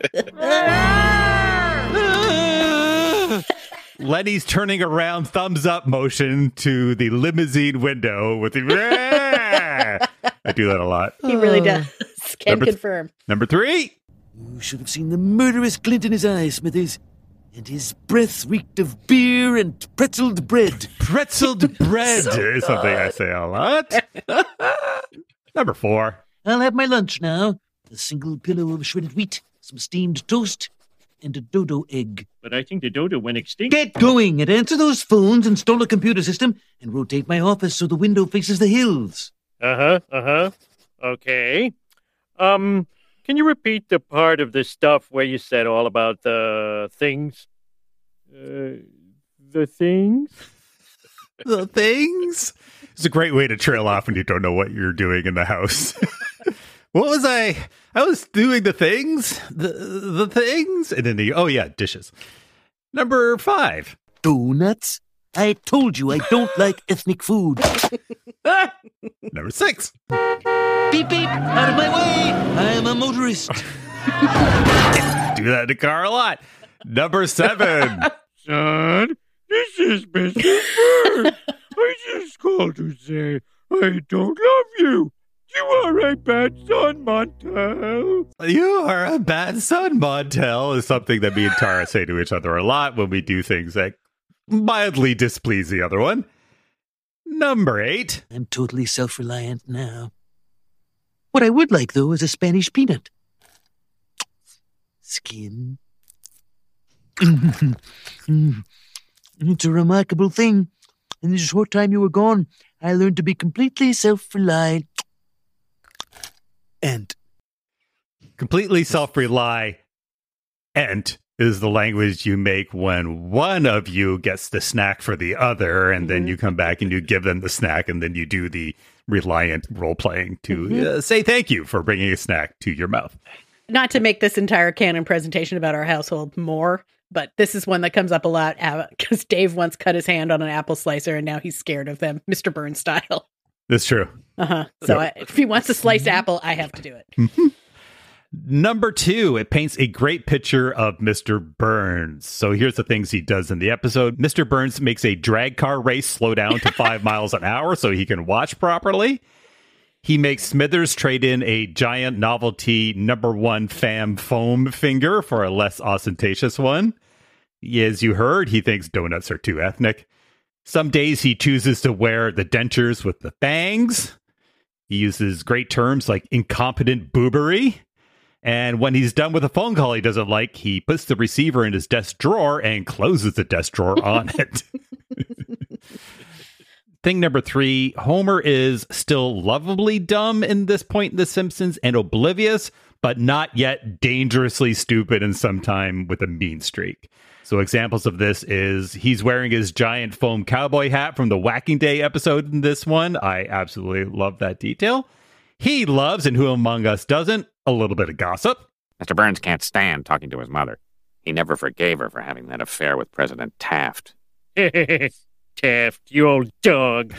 Lenny's turning around, thumbs up motion to the limousine window with the. I do that a lot. He really does. Can Number th- confirm. Number three. You should have seen the murderous glint in his eye, Smithers. And his breath reeked of beer and pretzeled bread. Pretzeled bread is something I say a lot. Number four. I'll have my lunch now. a single pillow of shredded wheat, some steamed toast, and a dodo egg. But I think the dodo went extinct. Get going and answer those phones, install a computer system, and rotate my office so the window faces the hills. Uh-huh, uh-huh. Okay. Um, can you repeat the part of the stuff where you said all about the things? Uh, the things? The things? It's a great way to trail off when you don't know what you're doing in the house. What was I? I was doing the things, the the things, and then the oh yeah, dishes. Number five, donuts. I told you I don't like ethnic food. Number six. Beep beep! Out of my way! I am a motorist. Do that in the car a lot. Number seven. Son, this is Mister Bird. I just called to say I don't love you. You are a bad son, Montel. You are a bad son, Montel, is something that me and Tara say to each other a lot when we do things that mildly displease the other one. Number eight. I'm totally self-reliant now. What I would like, though, is a Spanish peanut. Skin. It's a remarkable thing. In the short time you were gone, I learned to be completely self-reliant. And. Completely self-reliant is the language you make when one of you gets the snack for the other, and mm-hmm. then you come back and you give them the snack, and then you do the reliant role-playing to mm-hmm. uh, say thank you for bringing a snack to your mouth. Not to make this entire canon presentation about our household more, but this is one that comes up a lot because Dave once cut his hand on an apple slicer, and now he's scared of them, Mister Burns style. That's true. Uh-huh. So I, if he wants to slice apple, I have to do it. Mm-hmm. Number two, it paints a great picture of Mister Burns. So here's the things he does in the episode. Mister Burns makes a drag car race slow down to five miles an hour so he can watch properly. He makes Smithers trade in a giant novelty number one fam foam finger for a less ostentatious one. As you heard, he thinks donuts are too ethnic. Some days he chooses to wear the dentures with the fangs. He uses great terms like incompetent boobery. And when he's done with a phone call he doesn't like, he puts the receiver in his desk drawer and closes the desk drawer on it. Thing number three, Homer is still lovably dumb in this point in The Simpsons and oblivious, but not yet dangerously stupid and sometime with a mean streak. So examples of this is he's wearing his giant foam cowboy hat from the Whacking Day episode in this one. I absolutely love that detail. He loves, and who among us doesn't, a little bit of gossip. Mister Burns can't stand talking to his mother. He never forgave her for having that affair with President Taft. Taft, you old dog.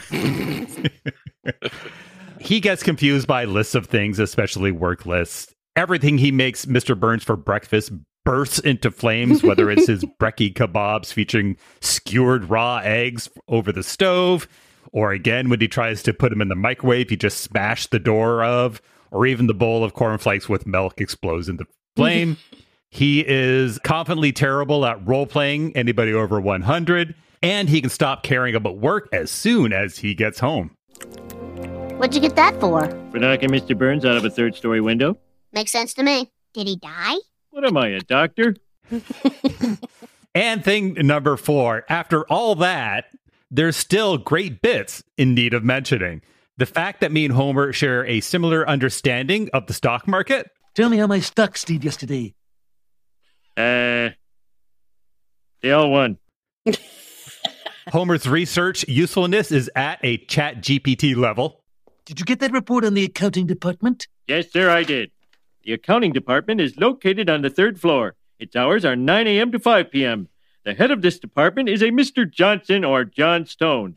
He gets confused by lists of things, especially work lists. Everything he makes Mister Burns for breakfast bursts into flames, whether it's his brekkie kebabs featuring skewered raw eggs over the stove, or again, when he tries to put them in the microwave, he just smashed the door of, or even the bowl of cornflakes with milk explodes into flame. He is confidently terrible at role-playing anybody over one hundred, and he can stop caring about work as soon as he gets home. What'd you get that for? For knocking Mister Burns out of a third-story window. Makes sense to me. Did he die? What am I, a doctor? And thing number four, after all that, there's still great bits in need of mentioning. The fact that me and Homer share a similar understanding of the stock market. Tell me how my stocks did yesterday. Uh, they all won. Homer's research usefulness is at a Chat G P T level. Did you get that report on the accounting department? Yes, sir, I did. The accounting department is located on the third floor. Its hours are nine a.m. to five p.m. The head of this department is a Mister Johnson or John Stone.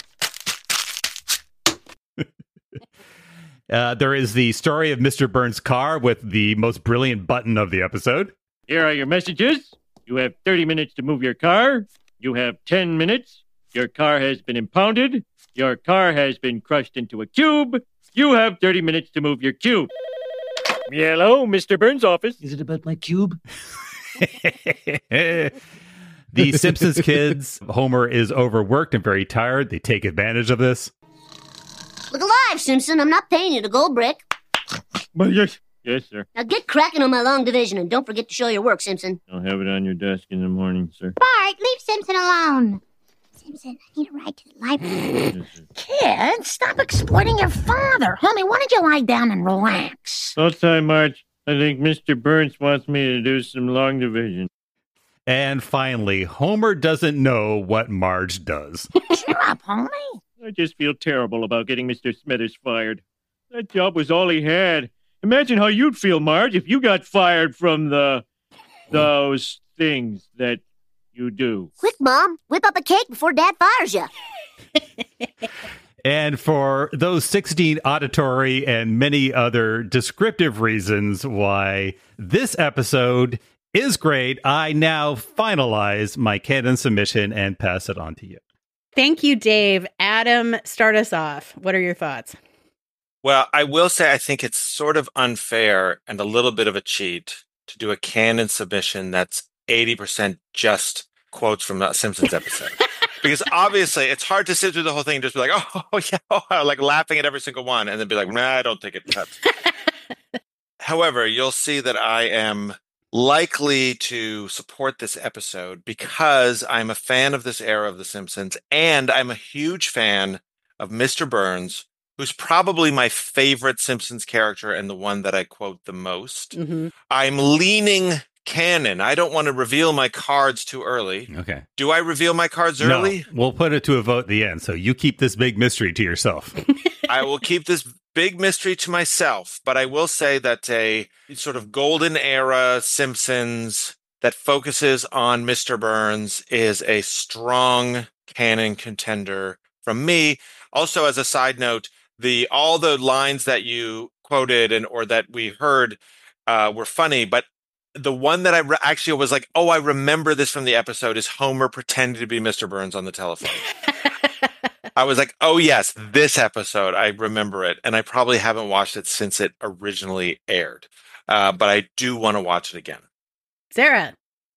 uh, there is the story of Mister Burns' car with the most brilliant button of the episode. Here are your messages. You have thirty minutes to move your car. You have ten minutes. Your car has been impounded. Your car has been crushed into a cube. You have thirty minutes to move your cube. Hello, Mister Burns' office. Is it about my cube? The Simpsons kids, Homer is overworked and very tired. They take advantage of this. Look alive, Simpson. I'm not paying you to go brick. Well, yes, Yes, sir. Now get cracking on my long division and don't forget to show your work, Simpson. I'll have it on your desk in the morning, sir. Bart, leave Simpson alone. Simpson, I need a ride to the library. Kid, stop exploiting your father. Homie, why don't you lie down and relax? About time, Marge. I think Mister Burns wants me to do some long division. And finally, Homer doesn't know what Marge does. Cheer up, homie. I just feel terrible about getting Mister Smithers fired. That job was all he had. Imagine how you'd feel, Marge, if you got fired from the... those things that you do. Quick, Mom. Whip up a cake before Dad fires you. And for those sixteen auditory and many other descriptive reasons why this episode is great, I now finalize my canon submission and pass it on to you. Thank you, Dave. Adam, start us off. What are your thoughts? Well, I will say I think it's sort of unfair and a little bit of a cheat to do a canon submission that's eighty percent just quotes from a Simpsons episode. Because obviously it's hard to sit through the whole thing and just be like, oh, yeah, oh, like laughing at every single one and then be like, nah, I don't think it cuts. However, you'll see that I am likely to support this episode because I'm a fan of this era of The Simpsons and I'm a huge fan of Mister Burns, who's probably my favorite Simpsons character and the one that I quote the most. Mm-hmm. I'm leaning canon. I don't want to reveal my cards too early. Okay. Do I reveal my cards early? No, we'll put it to a vote at the end, so you keep this big mystery to yourself. I will keep this big mystery to myself, but I will say that a sort of golden era Simpsons that focuses on Mister Burns is a strong canon contender from me. Also, as a side note, the all the lines that you quoted and or that we heard uh, were funny, but the one that I re- actually was like, oh, I remember this from the episode is Homer pretending to be Mister Burns on the telephone. I was like, oh, yes, this episode. I remember it. And I probably haven't watched it since it originally aired. Uh, but I do want to watch it again. Sarah.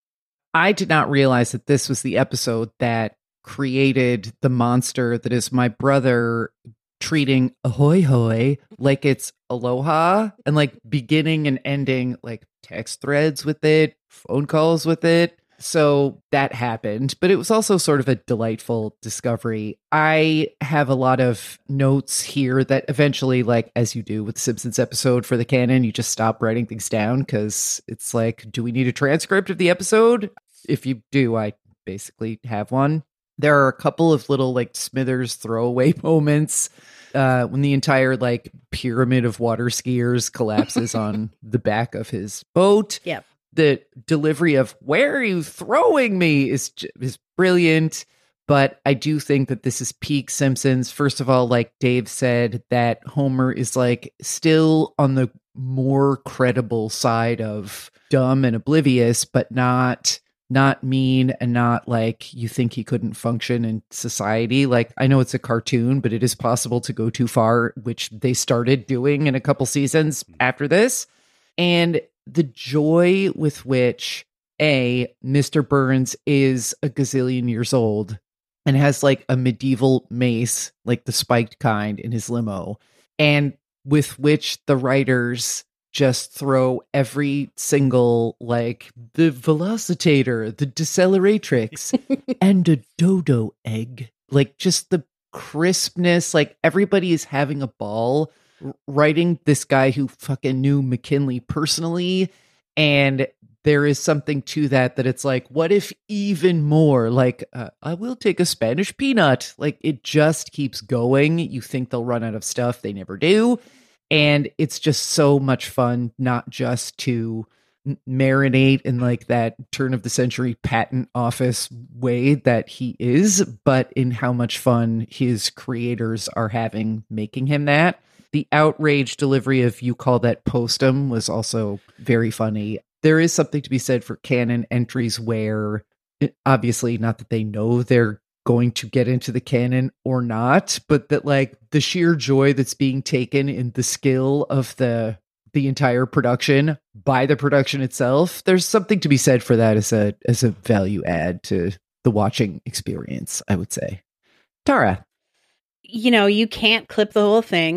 I did not realize that this was the episode that created the monster that is my brother treating ahoy hoy like it's aloha and like beginning and ending like text threads with it, phone calls with it. So that happened, but it was also sort of a delightful discovery. I have a lot of notes here that eventually, like as you do with the Simpsons episode for the canon, you just stop writing things down because it's like, do we need a transcript of the episode? If you do, I basically have one. There are a couple of little like Smithers throwaway moments uh, when the entire like pyramid of water skiers collapses on the back of his boat. Yep. The delivery of "Where are you throwing me?" is is brilliant, but I do think that this is peak Simpsons. First of all, like Dave said, that Homer is like still on the more credible side of dumb and oblivious, but not not mean and not like you think he couldn't function in society. Like, I know it's a cartoon, but it is possible to go too far, which they started doing in a couple seasons after this. And the joy with which a Mister Burns is a gazillion years old and has like a medieval mace, like the spiked kind, in his limo, and with which the writers just throw every single, like, the velocitator, the deceleratrix, and a dodo egg. Like, just the crispness, like, everybody is having a ball writing this guy who fucking knew McKinley personally, and there is something to that, that it's like, what if even more? Like, uh, I will take a Spanish peanut. Like, it just keeps going. You think they'll run out of stuff. They never do. And it's just so much fun, not just to marinate in like that turn of the century patent office way that he is, but in how much fun his creators are having making him that. The outrage delivery of "you call that postum" was also very funny. There is something to be said for canon entries where, obviously, not that they know they're going to get into the canon or not, but that like the sheer joy that's being taken in the skill of the the entire production by the production itself, there's something to be said for that as a as a value add to the watching experience, I would say. Tara. You know, you can't clip the whole thing.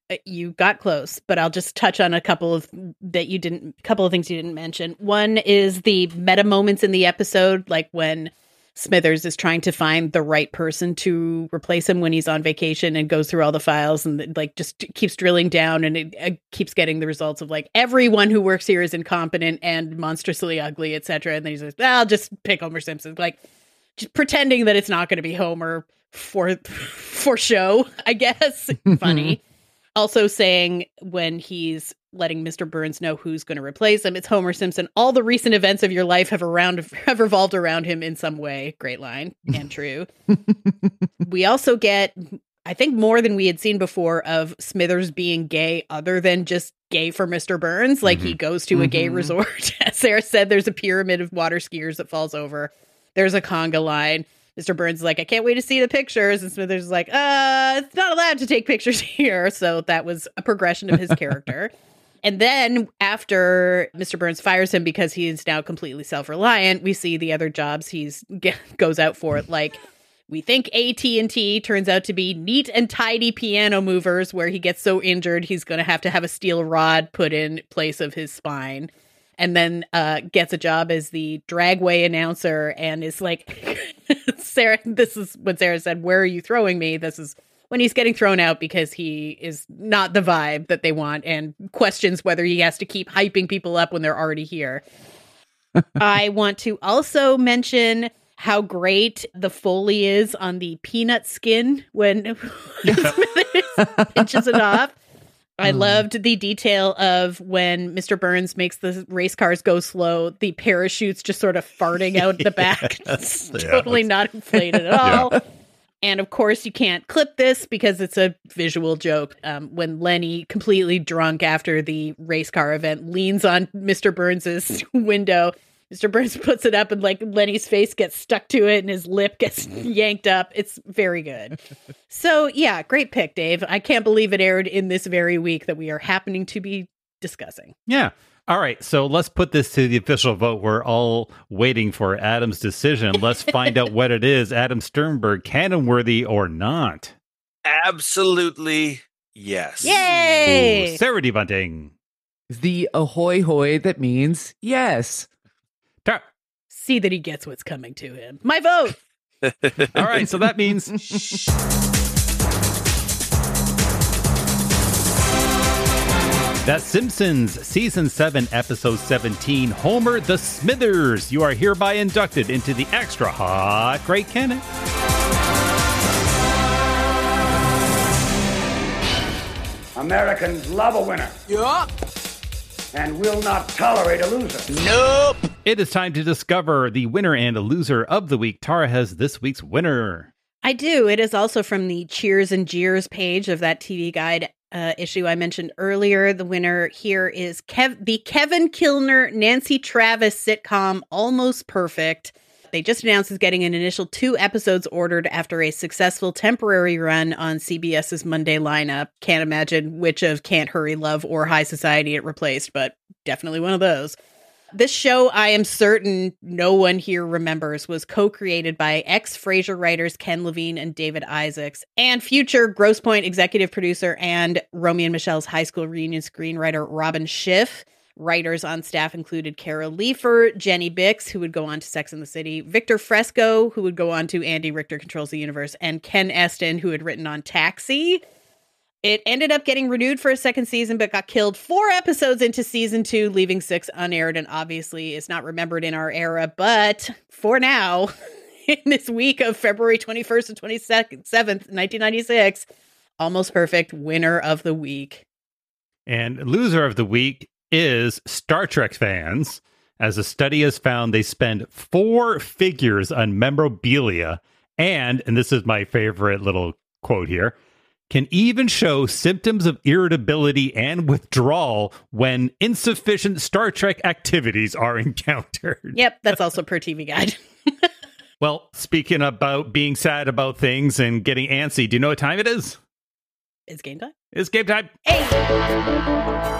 uh, you got close, but I'll just touch on a couple of that you didn't, couple of things you didn't mention. One is the meta moments in the episode, like when Smithers is trying to find the right person to replace him when he's on vacation and goes through all the files and like just keeps drilling down and it, it keeps getting the results of like everyone who works here is incompetent and monstrously ugly, et cetera. And then he says, well, I'll just pick Homer Simpson, like just pretending that it's not going to be Homer for for show, I guess. Funny. Also saying when he's letting Mister Burns know who's going to replace him, it's Homer Simpson. All the recent events of your life have around have revolved around him in some way. Great line and true. We also get, I think, more than we had seen before of Smithers being gay, other than just gay for Mister Burns. Like mm-hmm. he goes to mm-hmm. a gay resort. As Sarah said, there's a pyramid of water skiers that falls over. There's a conga line. Mister Burns is like, I can't wait to see the pictures. And Smithers is like, uh, it's not allowed to take pictures here. So that was a progression of his character. And then after Mister Burns fires him because he is now completely self-reliant, we see the other jobs he's get, goes out for. Like, we think A T and T turns out to be neat and tidy piano movers, where he gets so injured he's going to have to have a steel rod put in place of his spine. And then uh, gets a job as the dragway announcer and is like, Sarah, this is when Sarah said, where are you throwing me? This is when he's getting thrown out because he is not the vibe that they want and questions whether he has to keep hyping people up when they're already here. I want to also mention how great the Foley is on the peanut skin when Smithers pinches it off. I um, loved the detail of when Mister Burns makes the race cars go slow, the parachutes just sort of farting out the back. It's yeah, totally not inflated at all. Yeah. And of course, you can't clip this because it's a visual joke. Um, when Lenny, completely drunk after the race car event, leans on Mister Burns's window, Mister Burns puts it up and like Lenny's face gets stuck to it and his lip gets yanked up. It's very good. So yeah, great pick, Dave. I can't believe it aired in this very week that we are happening to be discussing. Yeah. All right. So let's put this to the official vote. We're all waiting for Adam's decision. Let's find out what it is. Adam Sternberg, canon worthy or not? Absolutely yes. Yay! Ooh, Sarah D. Bunting. The ahoy hoy that means yes. See that he gets what's coming to him. My vote. All right, so that means that's Simpsons Season seven, Episode seventeen, Homer the Smithers. You are hereby inducted into the Extra Hot Great Canon. Americans love a winner. Yeah. And will not tolerate a loser. Nope. It is time to discover the winner and a loser of the week. Tara has this week's winner. I do. It is also from the Cheers and Jeers page of that T V Guide uh, issue I mentioned earlier. The winner here is Kev- the Kevin Kilner, Nancy Travis sitcom Almost Perfect. They just announced it's getting an initial two episodes ordered after a successful temporary run on CBS's Monday lineup. Can't imagine which of Can't Hurry, Love, or High Society it replaced, but definitely one of those. This show, I am certain no one here remembers, was co-created by ex-Frasier writers Ken Levine and David Isaacs, and future Grosse Pointe executive producer and Romy and Michelle's high school reunion screenwriter Robin Schiff. Writers on staff included Carol Leifer, Jenny Bix, who would go on to Sex and the City, Victor Fresco, who would go on to Andy Richter Controls the Universe, and Ken Eston, who had written on Taxi. It ended up getting renewed for a second season, but got killed four episodes into season two, leaving six unaired, and obviously is not remembered in our era. But for now, in this week of February twenty-first and twenty-seventh, nineteen ninety-six, Almost Perfect, winner of the week. And loser of the week is Star Trek fans. As a study has found, they spend four figures on memorabilia and, and this is my favorite little quote here, can even show symptoms of irritability and withdrawal when insufficient Star Trek activities are encountered. Yep, that's also per T V Guide. Well, speaking about being sad about things and getting antsy, do you know what time it is? It's game time. It's game time. Hey!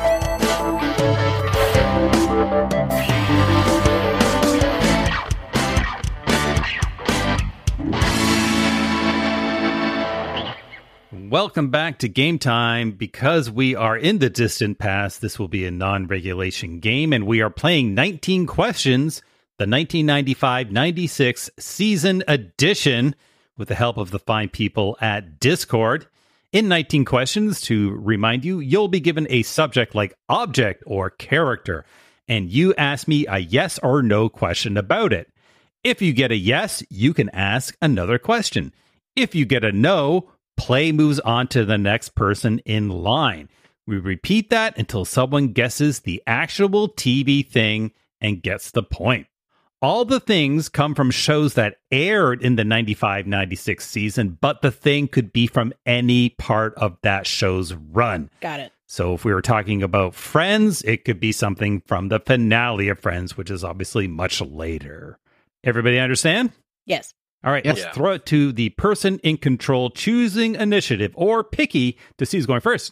welcome back to Game Time. Because we are in the distant past, this will be a non-regulation game, and we are playing nineteen Questions, the nineteen ninety-five ninety-six season edition, with the help of the fine people at Discord. In nineteen Questions, to remind you, you'll be given a subject like object or character, and you ask me a yes or no question about it. If you get a yes, you can ask another question. If you get a no, play moves on to the next person in line. We repeat that until someone guesses the actual T V thing and gets the point. All the things come from shows that aired in the ninety-five ninety-six season, but the thing could be from any part of that show's run. Got it. So if we were talking about Friends, it could be something from the finale of Friends, which is obviously much later. Everybody understand? Yes. All right, Yes. let's throw it to the person in control choosing initiative, or picky, to see who's going first.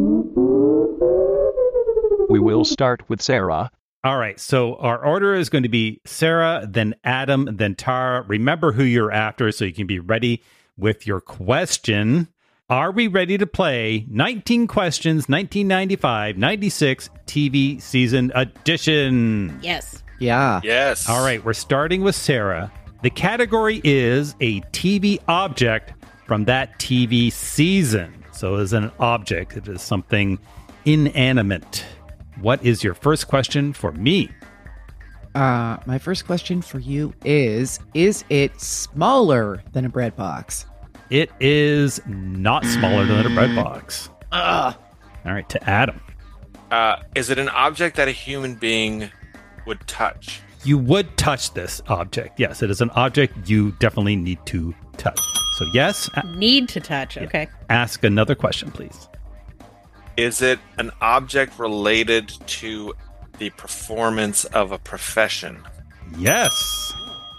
We will start with Sarah. All right, so our order is going to be Sarah, then Adam, then Tara. Remember who you're after so you can be ready with your question. Are we ready to play nineteen Questions, nineteen ninety-five ninety-six T V Season Edition? Yes. Yeah. Yes. All right, we're starting with Sarah. The category is a T V object from that T V season. So it is an object. It is something inanimate. What is your first question for me? Uh, my first question for you is, is it smaller than a bread box? It is not smaller than a bread box. Ugh. All right, to Adam. Uh, is it an object that a human being would touch? You would touch this object. Yes, it is an object you definitely need to touch. So yes. a- Need to touch. Okay. Ask another question, please. Is it an object related to the performance of a profession? Yes.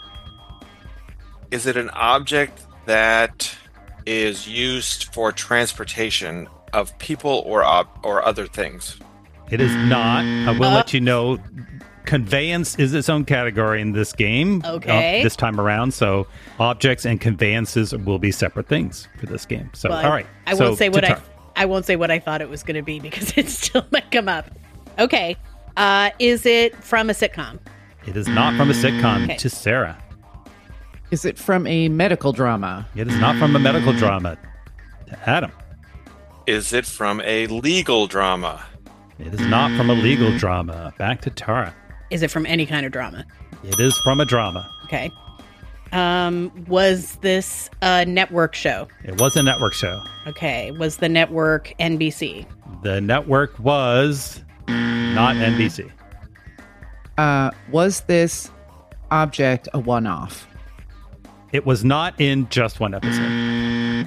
Is it an object that is used for transportation of people or ob- or other things? It is not. I will let you know. Conveyance is its own category in this game. Okay. uh, this time around. So objects and conveyances will be separate things for this game. So, Well, all right. I So, won't say what I Tatar. I won't say what I thought it was going to be because it still might come up. Okay. Uh, is it from a sitcom? It is not from a sitcom. Okay. To Sarah. Is it from a medical drama? It is not from a medical drama. To Adam. Is it from a legal drama? It is not from a legal drama. Back to Tara. Is it from any kind of drama? It is from a drama. Okay. Um, was this a network show? It was a network show. Okay. Was the network N B C? The network was not N B C. Uh, was this object a one-off? It was not in just one episode.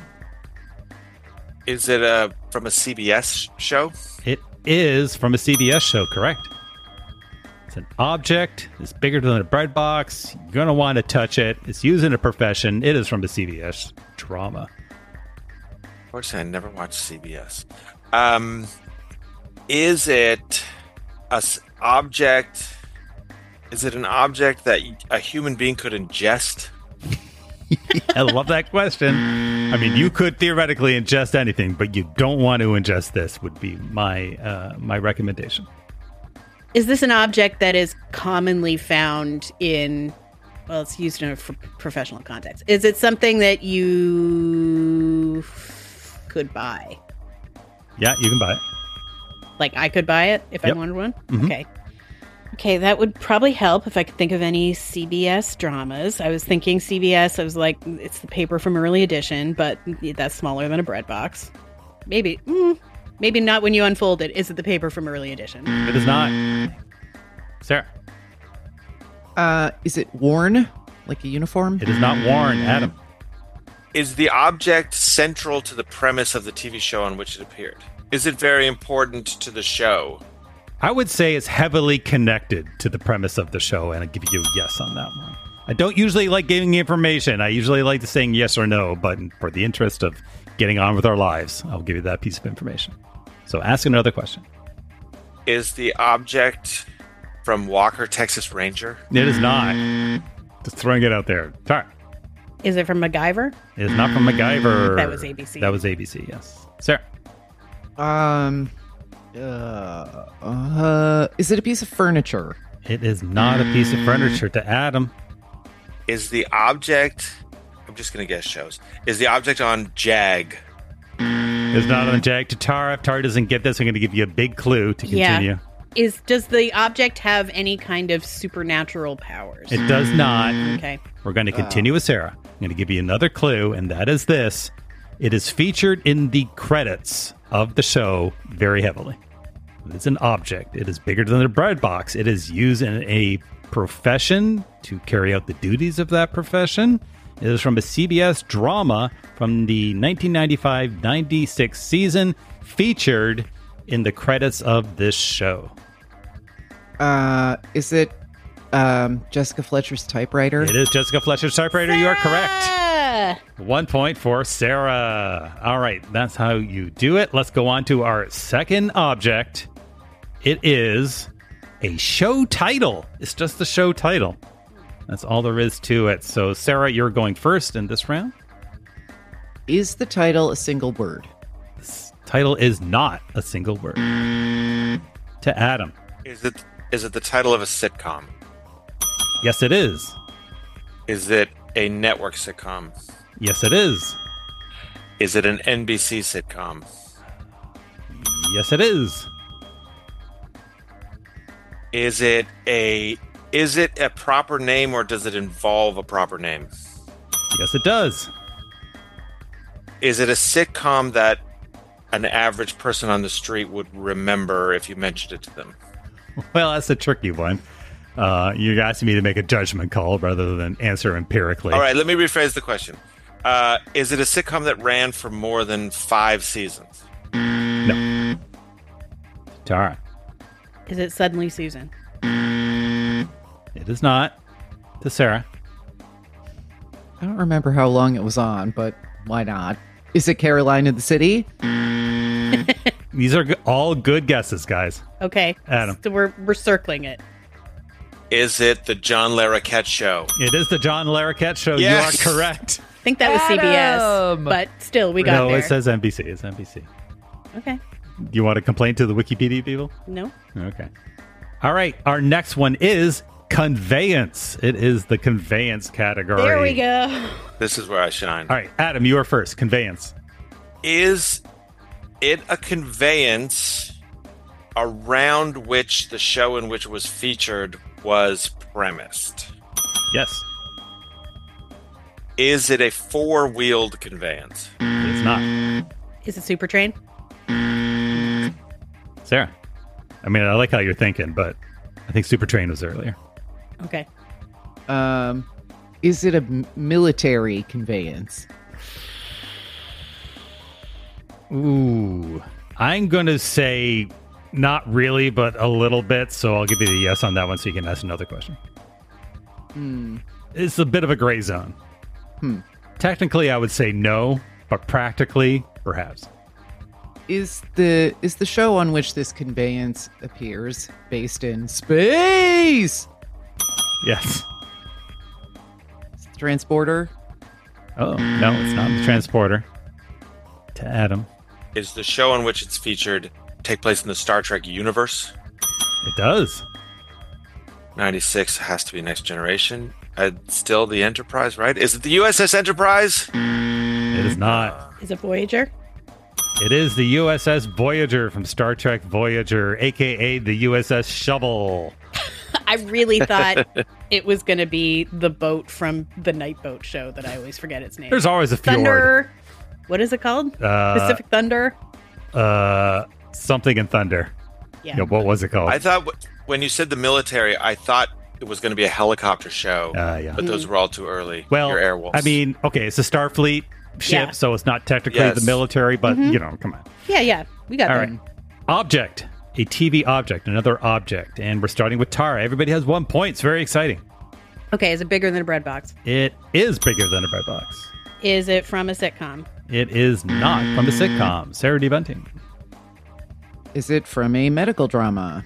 Is it a from a C B S show? It is from a C B S show, correct? It's an object. It's bigger than a bread box. You're going to want to touch it. It's used in a profession. It is from a C B S drama. Unfortunately, I never watched C B S. Um, is it a s- object? Is it an object that a human being could ingest? I love that question. I mean, you could theoretically ingest anything, but you don't want to ingest this, would be my uh, my recommendation. Is this an object that is commonly found in, well, it's used in a f- professional context. Is it something that you f- could buy? Yeah, you can buy it. Like I could buy it if Yep. I wanted one? Mhm. Okay. Okay, that would probably help if I could think of any C B S dramas. I was thinking C B S, I was like, it's the paper from Early Edition, but that's smaller than a bread box. Maybe, mm, maybe not when you unfold it. Is it the paper from Early Edition? It is not. Sarah. Uh, is it worn like a uniform? It is not worn. Adam. Is the object central to the premise of the T V show on which it appeared? Is it very important to the show? I would say it's heavily connected to the premise of the show, and I'll give you a yes on that one. I don't usually like giving information. I usually like to saying yes or no, but for the interest of getting on with our lives, I'll give you that piece of information. So ask another question. Is the object from Walker, Texas Ranger? It is not. Just throwing it out there. Tara. Is it from MacGyver? It is not from MacGyver. That was A B C. That was A B C, yes. Sarah. Um, uh, uh, is it a piece of furniture? It is not a piece of furniture. To Adam. Is the object... I'm just going to guess shows. Is the object on Jag? It's not on Jag. To Tara. If Tara doesn't get this, I'm going to give you a big clue to continue. Yeah. Is Does the object have any kind of supernatural powers? It does not. Okay. We're going to continue with Sarah. I'm going to give you another clue, and that is this. It is featured in the credits of the show very heavily. It's an object. It is bigger than a bread box. It is used in a profession to carry out the duties of that profession. It is from a C B S drama from the nineteen ninety-five ninety-six season, featured in the credits of this show. Uh, is it um, Jessica Fletcher's typewriter? It is Jessica Fletcher's typewriter. You are correct. One point for Sarah. All right, that's how you do it. Let's go on to our second object. It is a show title. It's just the show title. That's all there is to it. So, Sarah, you're going first in this round. Is the title a single word? This title is not a single word. To Adam. Is it is it the title of a sitcom? Yes, it is. Is it a network sitcom? Yes, it is. Is it an N B C sitcom? Yes, it is. Is it a is it a proper name, or does it involve a proper name? Yes, it does. Is it a sitcom that an average person on the street would remember if you mentioned it to them? Well, that's a tricky one. Uh, you're asking me to make a judgment call rather than answer empirically. All right, let me rephrase the question. Uh, is it a sitcom that ran for more than five seasons? No. Tara. Is it Suddenly Susan? It is not. To Sarah. I don't remember how long it was on, but why not? Is it Caroline in the City? These are g- all good guesses, guys. Okay. Adam. So we're we're circling it. Is it the John Larroquette Show? It is the John Larroquette Show. Yes. You are correct. I think that was C B S, Adam! but still, we got no, there. it says N B C. It's N B C. Okay. Do you want to complain to the Wikipedia people? No. Okay. All right. Our next one is conveyance. It is the conveyance category. There we go. This is where I shine. All right, Adam, you are first. Conveyance. Is it a conveyance around which the show in which it was featured was premised? Yes. Is it a four-wheeled conveyance? It is not. Is it Super Train? Sarah. I mean, I like how you're thinking, but I think Super Train was earlier. Okay. Um, is it a m- military conveyance? Ooh. I'm going to say not really, but a little bit. So I'll give you the yes on that one so you can ask another question. Hmm. It's a bit of a gray zone. Hmm. Technically, I would say no, but practically, perhaps. Is the is the show on which this conveyance appears based in space? Yes. Transporter? Oh, no, it's not the Transporter. To Adam. Is the show on which it's featured take place in the Star Trek universe? It does. ninety-six has to be Next Generation. Uh, still the Enterprise, right? Is it the U S S Enterprise? It is not. Is it Voyager? It is the U S S Voyager from Star Trek Voyager, a k a the U S S Shovel. I really thought it was going to be the boat from the Night Boat show that I always forget its name. There's always a fjord. Thunder. What is it called? Uh, Pacific Thunder? Uh, something in Thunder. Yeah. Yeah, what was it called? I thought w- when you said the military, I thought it was going to be a helicopter show. Uh, yeah. But those were all too early. Well, Your Airwolves. I mean, okay, it's a Starfleet ship, Yeah. so it's not technically Yes. the military, but, Mhm. you know, come on. Yeah, yeah. We got All that. right. Object. A T V object, another object. And we're starting with Tara. Everybody has one point. It's very exciting. Okay, is it bigger than a bread box? It is bigger than a bread box. Is it from a sitcom? It is not from a sitcom. Sarah D. Bunting. Is it from a medical drama?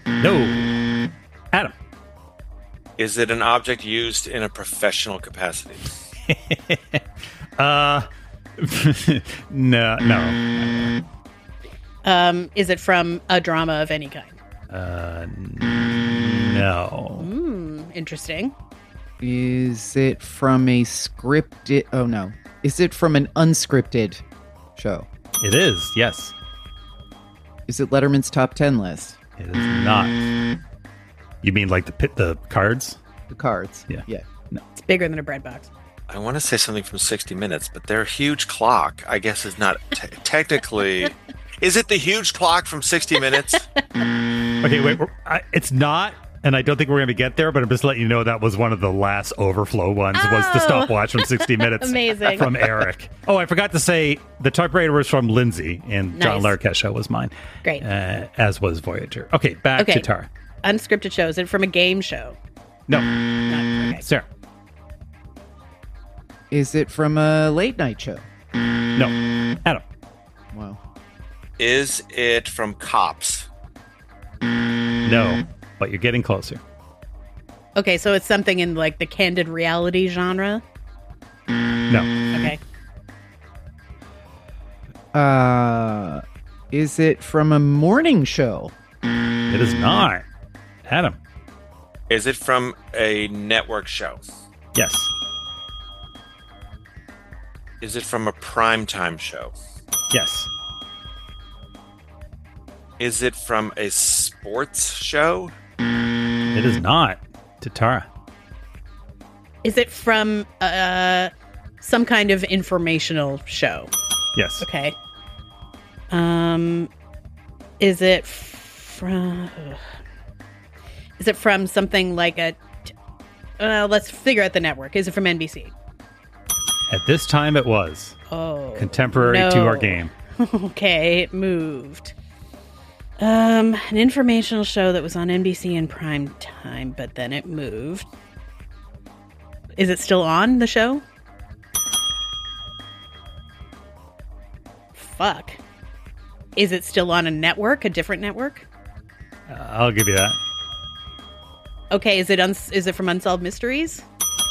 No. Adam. Is it an object used in a professional capacity? uh, no, no. Um, is it from a drama of any kind? Uh, no. Hmm, interesting. Is it from a scripted... Oh, no. Is it from an unscripted show? It is, yes. Is it Letterman's top ten list? It is not. You mean like the pit, the cards? The cards. Yeah. Yeah. No. It's bigger than a bread box. I want to say something from sixty minutes, but their huge clock, I guess, is not t- technically... Is it the huge clock from sixty minutes? Okay, wait. we're- I, it's not, and I don't think we're going to get there, but I'm just letting you know that was one of the last overflow ones, was the Oh. stopwatch from sixty minutes. Amazing. From Eric. Oh, I forgot to say, the typewriter was from Lindsay, and John Nice. Larkesha was mine. Great. Uh, as was Voyager. Okay, back Okay. to Tara. Unscripted show. Is it from a game show? No. Not, okay. Sarah. Is it from a late night show? No. Adam. Wow. Is it from Cops? No, but you're getting closer. Okay, so it's something in like the candid reality genre? No. Okay. Uh, is it from a morning show? It is not. Adam. Is it from a network show? Yes. Is it from a primetime show? Yes. Is it from a sports show? It is not. To Tara. Is it from uh some kind of informational show? Yes. Okay. Um is it from Is it from something like a uh, let's figure out the network. Is it from N B C? At this time, it was. Oh. Contemporary no. to our game. Okay, it moved. Um, an informational show that was on N B C in prime time, but then it moved. Is it still on, the show? Fuck. Is it still on a network, a different network? Uh, I'll give you that. Okay, is it uns- is it from Unsolved Mysteries?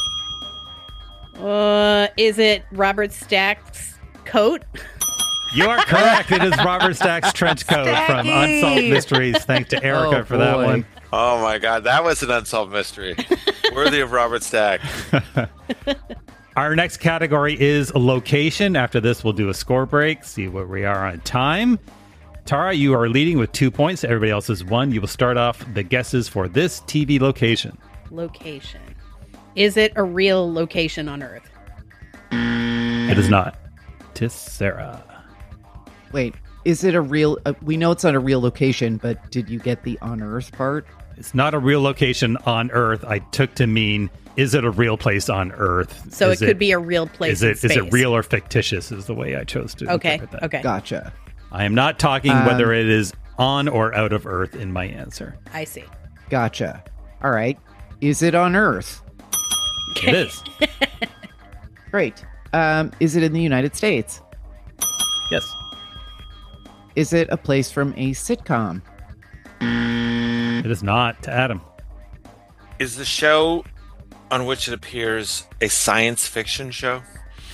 Uh, is it Robert Stack's coat? You are correct. It is Robert Stack's trench coat from Stacky! Unsolved Mysteries. Thanks to Erica Oh, for that boy. one. Oh my god, that was an unsolved mystery. Worthy of Robert Stack. Our next category is location. After this, we'll do a score break, see where we are on time. Tara, you are leading with two points. Everybody else is one. You will start off the guesses for this T V location. Location. Is it a real location on Earth? It is not. To Sarah. Wait, is it a real... Uh, we know it's not a real location, but did you get the on Earth part? It's not a real location on Earth. I took to mean, is it a real place on Earth? So Is it could be a real place Is in it is space. it real or fictitious is the way I chose to Okay, interpret that. okay. Gotcha. I am not talking Um, whether it is on or out of Earth in my answer. I see. Gotcha. All right. Is it on Earth? It is. Great. Um, is it in the United States? Yes. Is it a place from a sitcom? It is not. To Adam. Is the show on which it appears a science fiction show?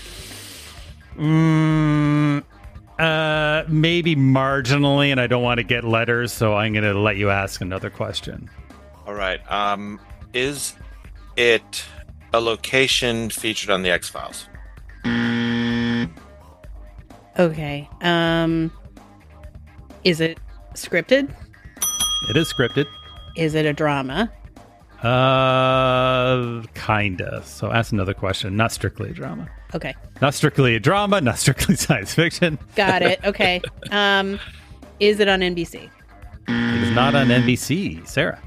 Mm, uh, maybe marginally, and I don't want to get letters, so I'm going to let you ask another question. All right. Um, is it a location featured on the X-Files? Okay. Um, is it scripted? It is scripted. Is it a drama? Uh, kinda. So ask another question. Not strictly a drama. Okay. Not strictly a drama. Not strictly science fiction. Got it. Okay. Um, is it on N B C? It is not on N B C. Sarah.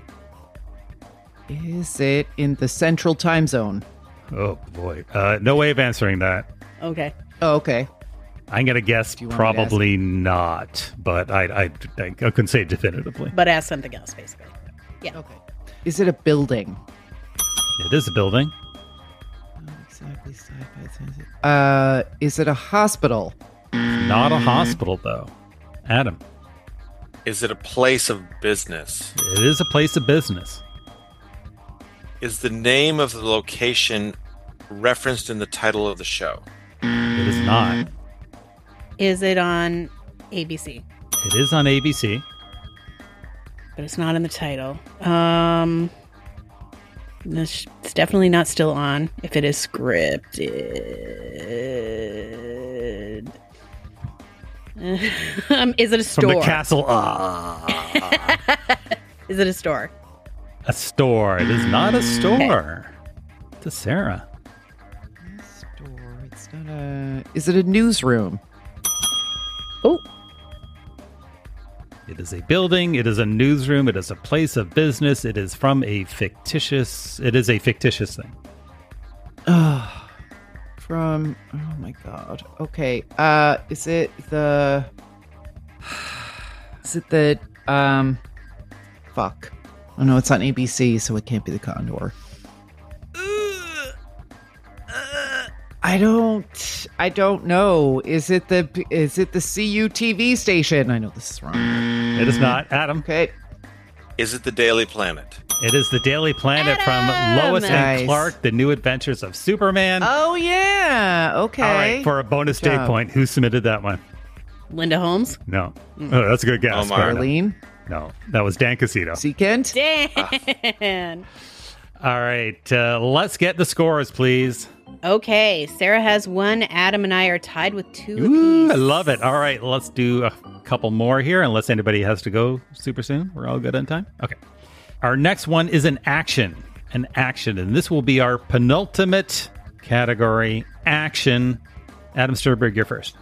Is it in the Central Time Zone? Oh boy. Uh, no way of answering that. Okay. Oh, okay. I'm gonna guess you want me to probably not, but I, I I I couldn't say definitively. But ask something else, basically. Yeah. Okay. Is it a building? It is a building. Not exactly sci-fi. science- Uh, is it a hospital? Not a hospital though. Adam. Is it a place of business? It is a place of business. Is the name of the location referenced in the title of the show? It is not. Is it on A B C? It is on A B C. But it's not in the title. Um, it's definitely not still on if it is scripted. um, is it a store? From the castle. Ah. Is it a store? A store. It is not a store. Okay. To Sarah. A store. It's not a. Is it a newsroom? Oh. It is a building. It is a newsroom. It is a place of business. It is from a fictitious. It is a fictitious thing. Oh. From. Oh my god. Okay. Uh, is it the? Is it the? Um. Fuck. Oh no, it's on A B C, so it can't be the Condor. I don't. I don't know. Is it the? Is it the C U T V station? I know this is wrong. It is not. Adam. Okay. Is it the Daily Planet? It is the Daily Planet from Lois Nice. and Clark: The New Adventures of Superman. Oh yeah. Okay. All right. For a bonus Good day job. point, who submitted that one? Linda Holmes? No. Oh, that's a good guess. Omar. but no. Arlene? No, that was Dan Casito. Seekent? Dan. All right. Uh, let's get the scores, please. Okay, Sarah has one. Adam and I are tied with two Ooh, apiece. I love it. All right, let's do a couple more here, unless anybody has to go super soon. We're all good on time? Okay. Our next one is an action. An action. And this will be our penultimate category, action. Adam Sturberg, you're first.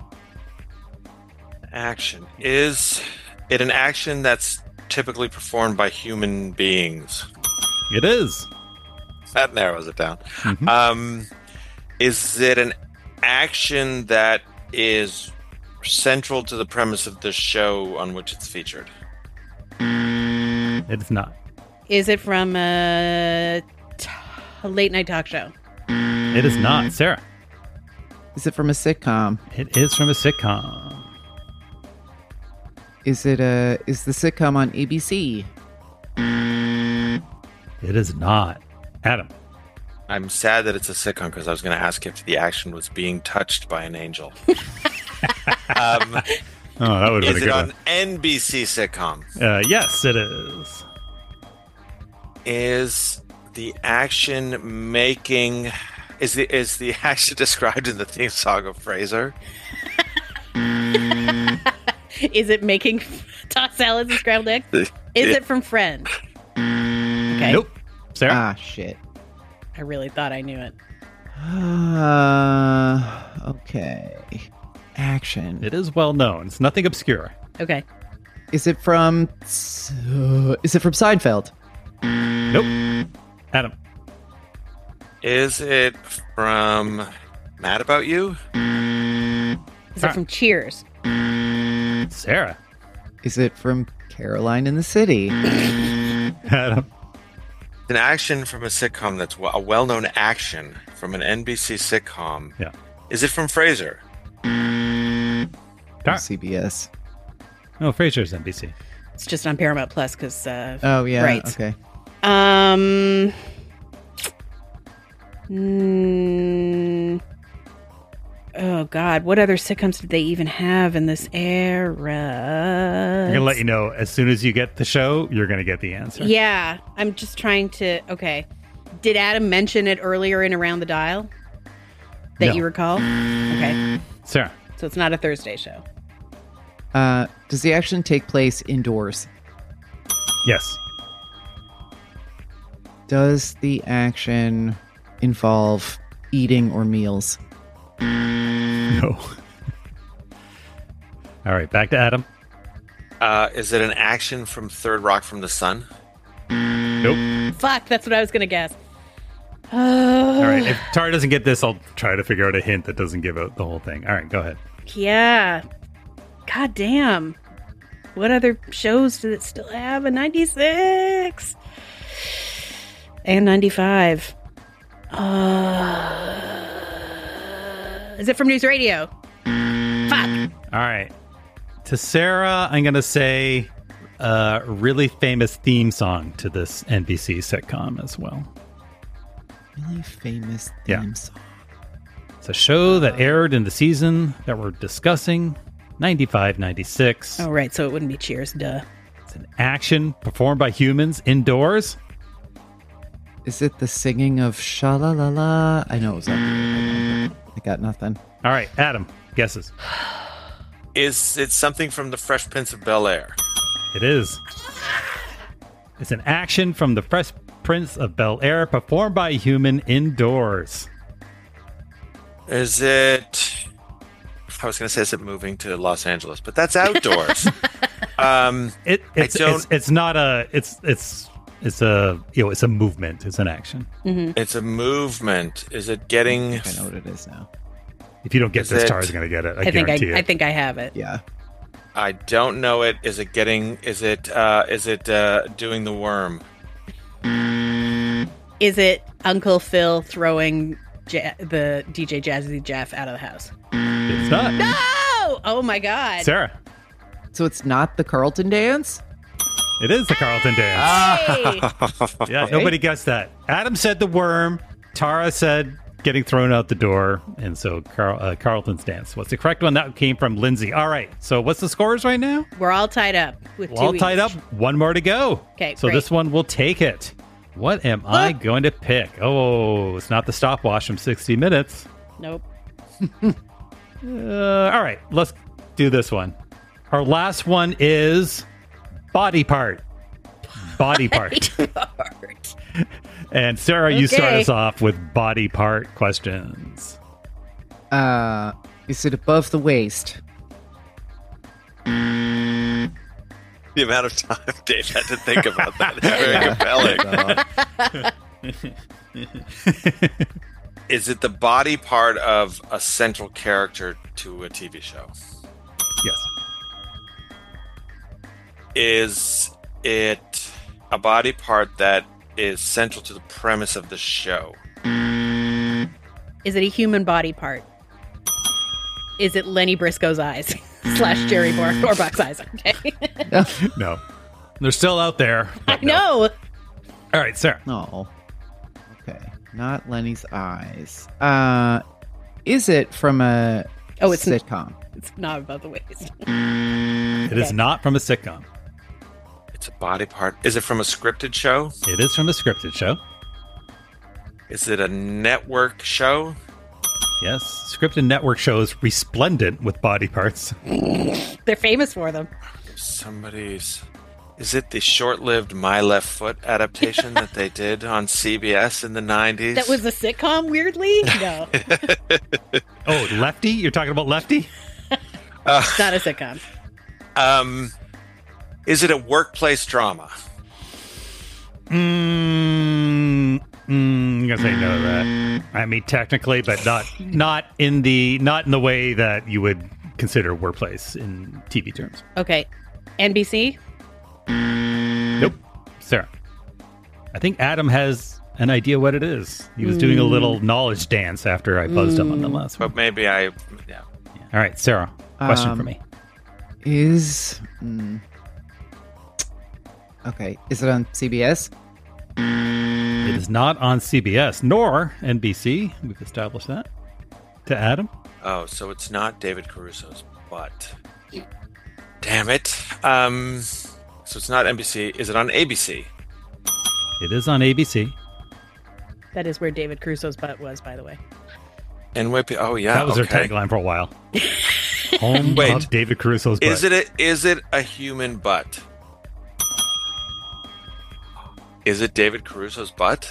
Action. Is it an action that's typically performed by human beings? It is. That narrows it down. Mhm. Um, is it an action that is central to the premise of the show on which it's featured? It is not. Is it from a, t- a late night talk show? It is not. Sarah. Is it from a sitcom? It is from a sitcom. Is it a? Is the sitcom on A B C? It is not. Adam. I'm sad that it's a sitcom because I was going to ask if the action was being touched by an angel. um, Oh, that would have is been a it good on one. N B C sitcom? Uh, yes, it is. Is the action making? Is the is the action described in the theme song of Frasier? Is it making tossed salads and scrambled eggs? Is it from Friends? Okay. Nope. Sarah? Ah, shit. I really thought I knew it. Uh, okay. Action. It is well known. It's nothing obscure. Okay. Is it from? Uh, is it from Seinfeld? Nope. Adam. Is it from Mad About You? Is it from Cheers? Sarah. Is it from Caroline in the City? Adam. An action from a sitcom that's w- a well-known action from an N B C sitcom. Yeah. Is it from Frasier? Tar- C B S. No, Frasier's N B C. It's just on Paramount Plus because. Uh, Oh yeah. Right. Okay. Um. mm, oh God! What other sitcoms did they even have in this era? I'm going to let you know as soon as you get the show, you're going to get the answer. Yeah, I'm just trying to. Okay, did Adam mention it earlier in Around the Dial that No. you recall? Okay, Sarah. so it's not a Thursday show. Uh, does the action take place indoors? Yes. Does the action involve eating or meals? No. All right, back to Adam. Uh, is it an action from Third Rock from the Sun? Nope. Fuck, that's what I was gonna guess. All right, if Tara doesn't get this, I'll try to figure out a hint that doesn't give out the whole thing. All right, go ahead. Yeah. God damn. What other shows did it still have in ninety-six? And ninety-five. Uh, is it from News Radio? Fuck. All right. To Sarah, I'm going to say a really famous theme song to this N B C sitcom as well. Really famous Yeah. theme song. It's a show that aired in the season that we're discussing, ninety-five ninety-six. Oh, right. So it wouldn't be Cheers. Duh. It's an action performed by humans indoors. Is it the singing of Sha-la-la-la? I know it was up there. I got nothing. All right, Adam, guesses. Is it something from the Fresh Prince of Bel-Air? It is. It's an action from the Fresh Prince of Bel-Air performed by a human indoors. Is it... I was going to say, is it moving to Los Angeles? But that's outdoors. um, It it's, I don't... it's it's not a it's it's it's a you know it's a movement. It's an action. Mm-hmm. It's a movement. Is it getting... I know what it is now. If you don't get Is this, it- Tara's going to get it. I, I think guarantee I, it. I think I have it. Yeah. I don't know it. Is it getting... Is it uh, is it uh, doing the worm? Is it Uncle Phil throwing ja- the D J Jazzy Jeff out of the house? It's not. No! Oh my God. Sarah. So it's not the Carlton dance? It is the Carlton dance. Hey! Yeah, Okay. nobody guessed that. Adam said the worm. Tara said getting thrown out the door. And so Carl, uh, Carlton's dance was the correct one. That came from Lindsay. All right. So what's the scores right now? We're all tied up with We're two all each. tied up. One more to go. Okay, So great. this one will take it. What am I going to pick? Oh, it's not the stopwatch from sixty minutes. Nope. Uh, all right. Let's do this one. Our last one is body part. Body part. And Sarah, you start Okay. us off with body part questions. Uh, is it above the waist? The amount of time Dave had to think about that is very compelling. Is it the body part of a central character to a T V show? Yes. Is it a body part that is central to the premise of the show? Is it a human body part? Is it Lenny Briscoe's eyes slash Jerry Bor- Orbach's eyes? Okay. No. They're still out there. I know. All right, Sarah. No. Okay. Not Lenny's eyes. Uh, is it from a Oh, it's n- sitcom? It's not above the waist. It is not from a sitcom. It's a body part. Is it from a scripted show? It is from a scripted show. Is it a network show? Yes. Scripted network shows resplendent with body parts. They're famous for them. Somebody's... Is it the short-lived My Left Foot adaptation that they did on C B S in the nineties? That was a sitcom, weirdly? No. Oh, Lefty? You're talking about Lefty? Uh, It's not a sitcom. um, is it a workplace drama? Mm, mm, I'm gonna say no to that. I mean, technically, but not not in the not in the way that you would consider workplace in T V terms. Okay. N B C? Nope. Sarah. I think Adam has an idea what it is. He was doing a little knowledge dance after I buzzed him on the last one. But maybe I... Yeah. All right, Sarah. Question Um, for me. Is mm, okay. Is it on C B S? It is not on C B S nor N B C. We've established that. To Adam. Oh, so it's not David Caruso's butt. Damn it. Um, so it's not N B C. Is it on A B C? It is on A B C. That is where David Crusoe's butt was, by the way. And Whippy. Oh, yeah. That was okay. their tagline for a while. Home Wait. of David Caruso's butt. Is it a, is it a human butt? Is it David Caruso's butt?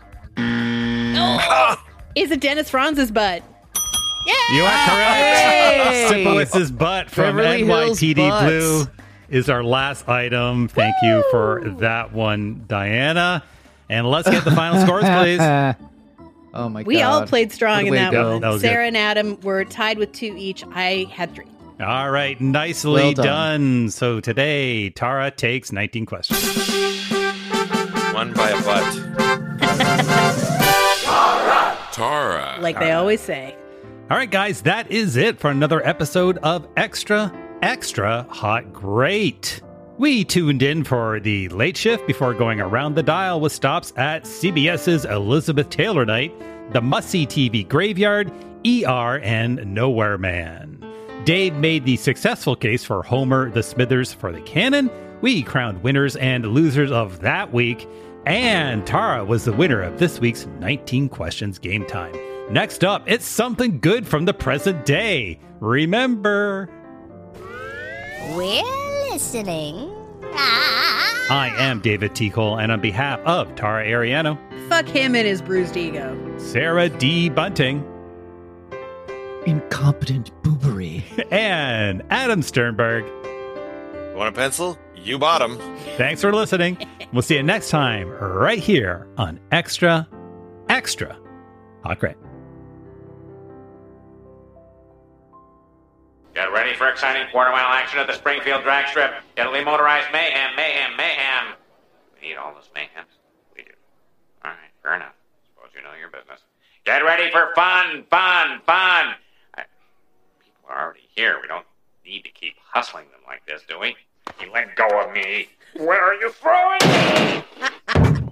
Oh! Is it Dennis Franz's butt? Yeah! You are correct. Sipowitz's butt from Beverly N Y Hills P D butts. Blue is our last item. Thank you for that one, Diana. And let's get the final scores, please. Oh my We god. all played strong What a in way that to go. one. That was Sarah good. and Adam were tied with two each. I had three. All right, nicely Well done. done. So today, Tara takes nineteen questions. One by a butt. Tara. Like they always say. All right, guys, that is it for another episode of Extra, Extra Hot Great. We tuned in for the late shift before going around the dial with stops at CBS's Elizabeth Taylor Night, the must-see T V Graveyard, E R, and Nowhere Man. Dave made the successful case for Homer the Smithers for the canon. We crowned winners and losers of that week. And Tara was the winner of this week's nineteen Questions Game Time. Next up, it's something good from the present day. Remember... We're listening. Ah. I am David T. Cole, and on behalf of Tara Ariano, Fuck him and his bruised ego. Sarah D. Bunting, Incompetent boobery, and Adam Sternberg. You want a pencil? You bought 'em. Thanks for listening. We'll see you next time right here on Extra, Extra Hot Great. Get ready for exciting quarter-mile action at the Springfield drag strip. Deadly motorized mayhem, mayhem, mayhem. We need all this mayhem. We do. All right, fair enough. Suppose you know your business. Get ready for fun, fun, fun. I, people are already here. We don't need to keep hustling them like this, do we? You let go of me. Where are you throwing me?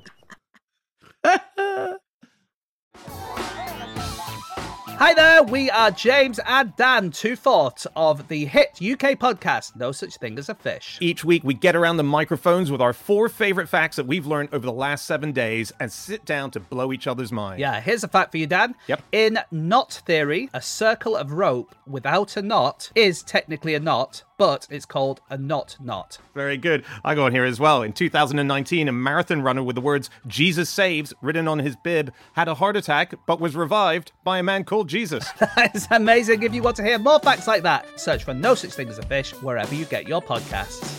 Hi there, we are James and Dan, two fourths of the hit U K podcast, No Such Thing as a Fish. Each week, we get around the microphones with our four favorite facts that we've learned over the last seven days and sit down to blow each other's minds. Yeah, here's a fact for you, Dan. Yep. In knot theory, a circle of rope without a knot is technically a knot, but it's called a knot knot. Very good. I go on here as well. In two thousand nineteen, a marathon runner with the words Jesus Saves written on his bib had a heart attack but was revived by a man called Jesus. That is amazing. If you want to hear more facts like that, search for No Such Thing as a Fish wherever you get your podcasts.